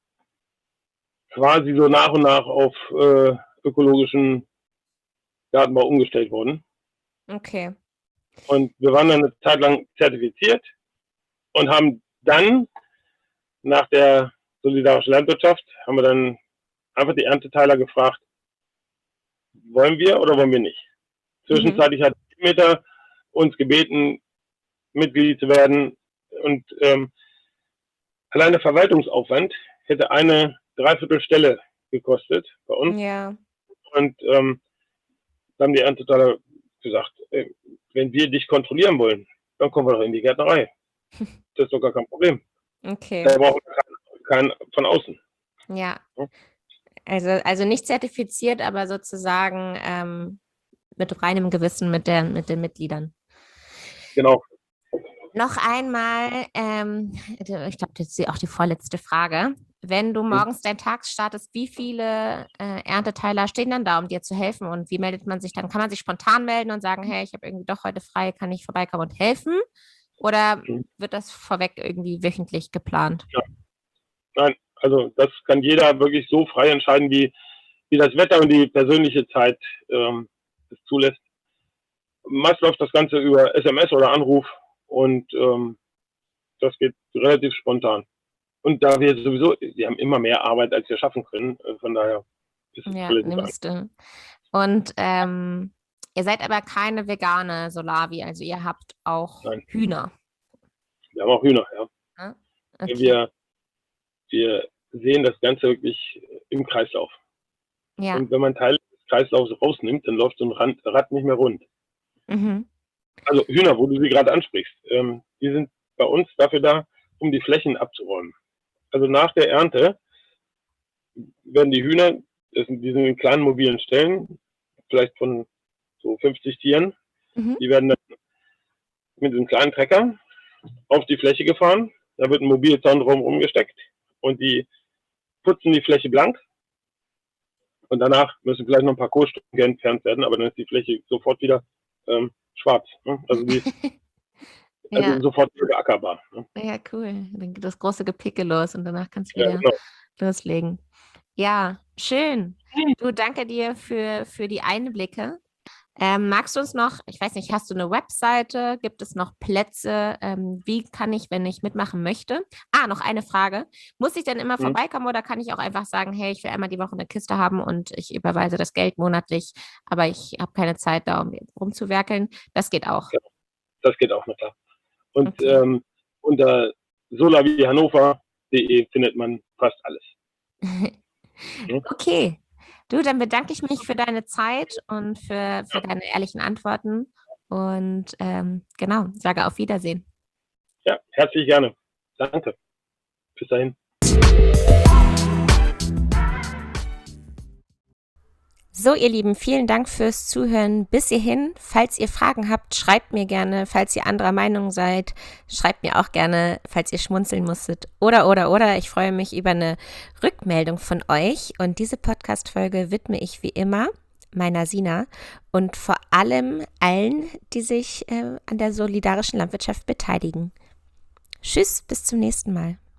Speaker 2: quasi so nach und nach auf äh, ökologischen Gartenbau umgestellt worden.
Speaker 1: Okay.
Speaker 2: Und wir waren dann eine Zeit lang zertifiziert und haben dann nach der solidarischen Landwirtschaft, haben wir dann einfach die Ernteteiler gefragt, wollen wir oder wollen wir nicht? Zwischenzeitlich mhm. hat Meter uns gebeten, Mitglied zu werden, und ähm, alleine Verwaltungsaufwand hätte eine Dreiviertelstelle gekostet bei uns.
Speaker 1: Ja.
Speaker 2: Und ähm, dann haben die Ernteteiler gesagt, ey, wenn wir dich kontrollieren wollen, dann kommen wir doch in die Gärtnerei. Das ist doch gar kein Problem.
Speaker 1: Okay.
Speaker 2: Da brauchen wir keinen kein von außen.
Speaker 1: Ja. Also, also nicht zertifiziert, aber sozusagen ähm, mit reinem Gewissen mit, der, mit den Mitgliedern.
Speaker 2: Genau.
Speaker 1: Noch einmal, ähm, ich glaube, das ist auch die vorletzte Frage. Wenn du morgens deinen Tag startest, wie viele äh, Ernteteiler stehen dann da, um dir zu helfen? Und wie meldet man sich dann? Kann man sich spontan melden und sagen, hey, ich habe irgendwie doch heute frei, kann ich vorbeikommen und helfen? Oder wird das vorweg irgendwie wöchentlich geplant?
Speaker 2: Ja. Nein, also das kann jeder wirklich so frei entscheiden, wie, wie das Wetter und die persönliche Zeit ähm, es zulässt. Meist läuft das Ganze über S M S oder Anruf und ähm, das geht relativ spontan. Und da wir sowieso, wir haben immer mehr Arbeit, als wir schaffen können, von daher ist es
Speaker 1: ja, nimmst du. Und ähm, ihr seid aber keine vegane Solavi, also ihr habt auch Nein. Hühner.
Speaker 2: Wir haben auch Hühner, ja.
Speaker 1: Ah, okay.
Speaker 2: Wir, wir sehen das Ganze wirklich im Kreislauf.
Speaker 1: Ja.
Speaker 2: Und wenn man Teile des Kreislaufs rausnimmt, dann läuft so ein Rad, Rad nicht mehr rund.
Speaker 1: Mhm.
Speaker 2: Also Hühner, wo du sie gerade ansprichst, ähm, die sind bei uns dafür da, um die Flächen abzuräumen. Also nach der Ernte werden die Hühner, das sind, die sind in kleinen mobilen Stellen, vielleicht von so fünfzig Tieren, mhm. die werden dann mit einem kleinen Trecker auf die Fläche gefahren, da wird ein Mobilzaun drumherum gesteckt und die putzen die Fläche blank und danach müssen vielleicht noch ein paar Kohlstücke entfernt werden, aber dann ist die Fläche sofort wieder ähm, schwarz. Ne? Also die Also ja. sofort beackerbar. Ne?
Speaker 1: Ja, cool. Dann geht das große Gepicke los und danach kannst du wieder ja, genau. loslegen. Ja, schön. Du, danke dir für, für die Einblicke. Ähm, magst du uns noch, ich weiß nicht, hast du eine Webseite? Gibt es noch Plätze? Ähm, wie kann ich, wenn ich mitmachen möchte? Ah, noch eine Frage. Muss ich denn immer mhm. vorbeikommen oder kann ich auch einfach sagen, hey, ich will einmal die Woche eine Kiste haben und ich überweise das Geld monatlich, aber ich habe keine Zeit da, um rumzuwerkeln? Das geht auch.
Speaker 2: Ja, das geht auch, na klar. Und okay. ähm, unter solavi hannover punkt de findet man fast alles.
Speaker 1: hm? Okay. Du, dann bedanke ich mich für deine Zeit und für, für deine ehrlichen Antworten und ähm, genau, sage auf Wiedersehen.
Speaker 2: Ja, herzlich gerne. Danke. Bis dahin.
Speaker 1: So, ihr Lieben, vielen Dank fürs Zuhören bis hierhin. Falls ihr Fragen habt, schreibt mir gerne. Falls ihr anderer Meinung seid, schreibt mir auch gerne, falls ihr schmunzeln musstet. Oder, oder, oder. Ich freue mich über eine Rückmeldung von euch. Und diese Podcast-Folge widme ich wie immer meiner Sina und vor allem allen, die sich äh, an der solidarischen Landwirtschaft beteiligen. Tschüss, bis zum nächsten Mal.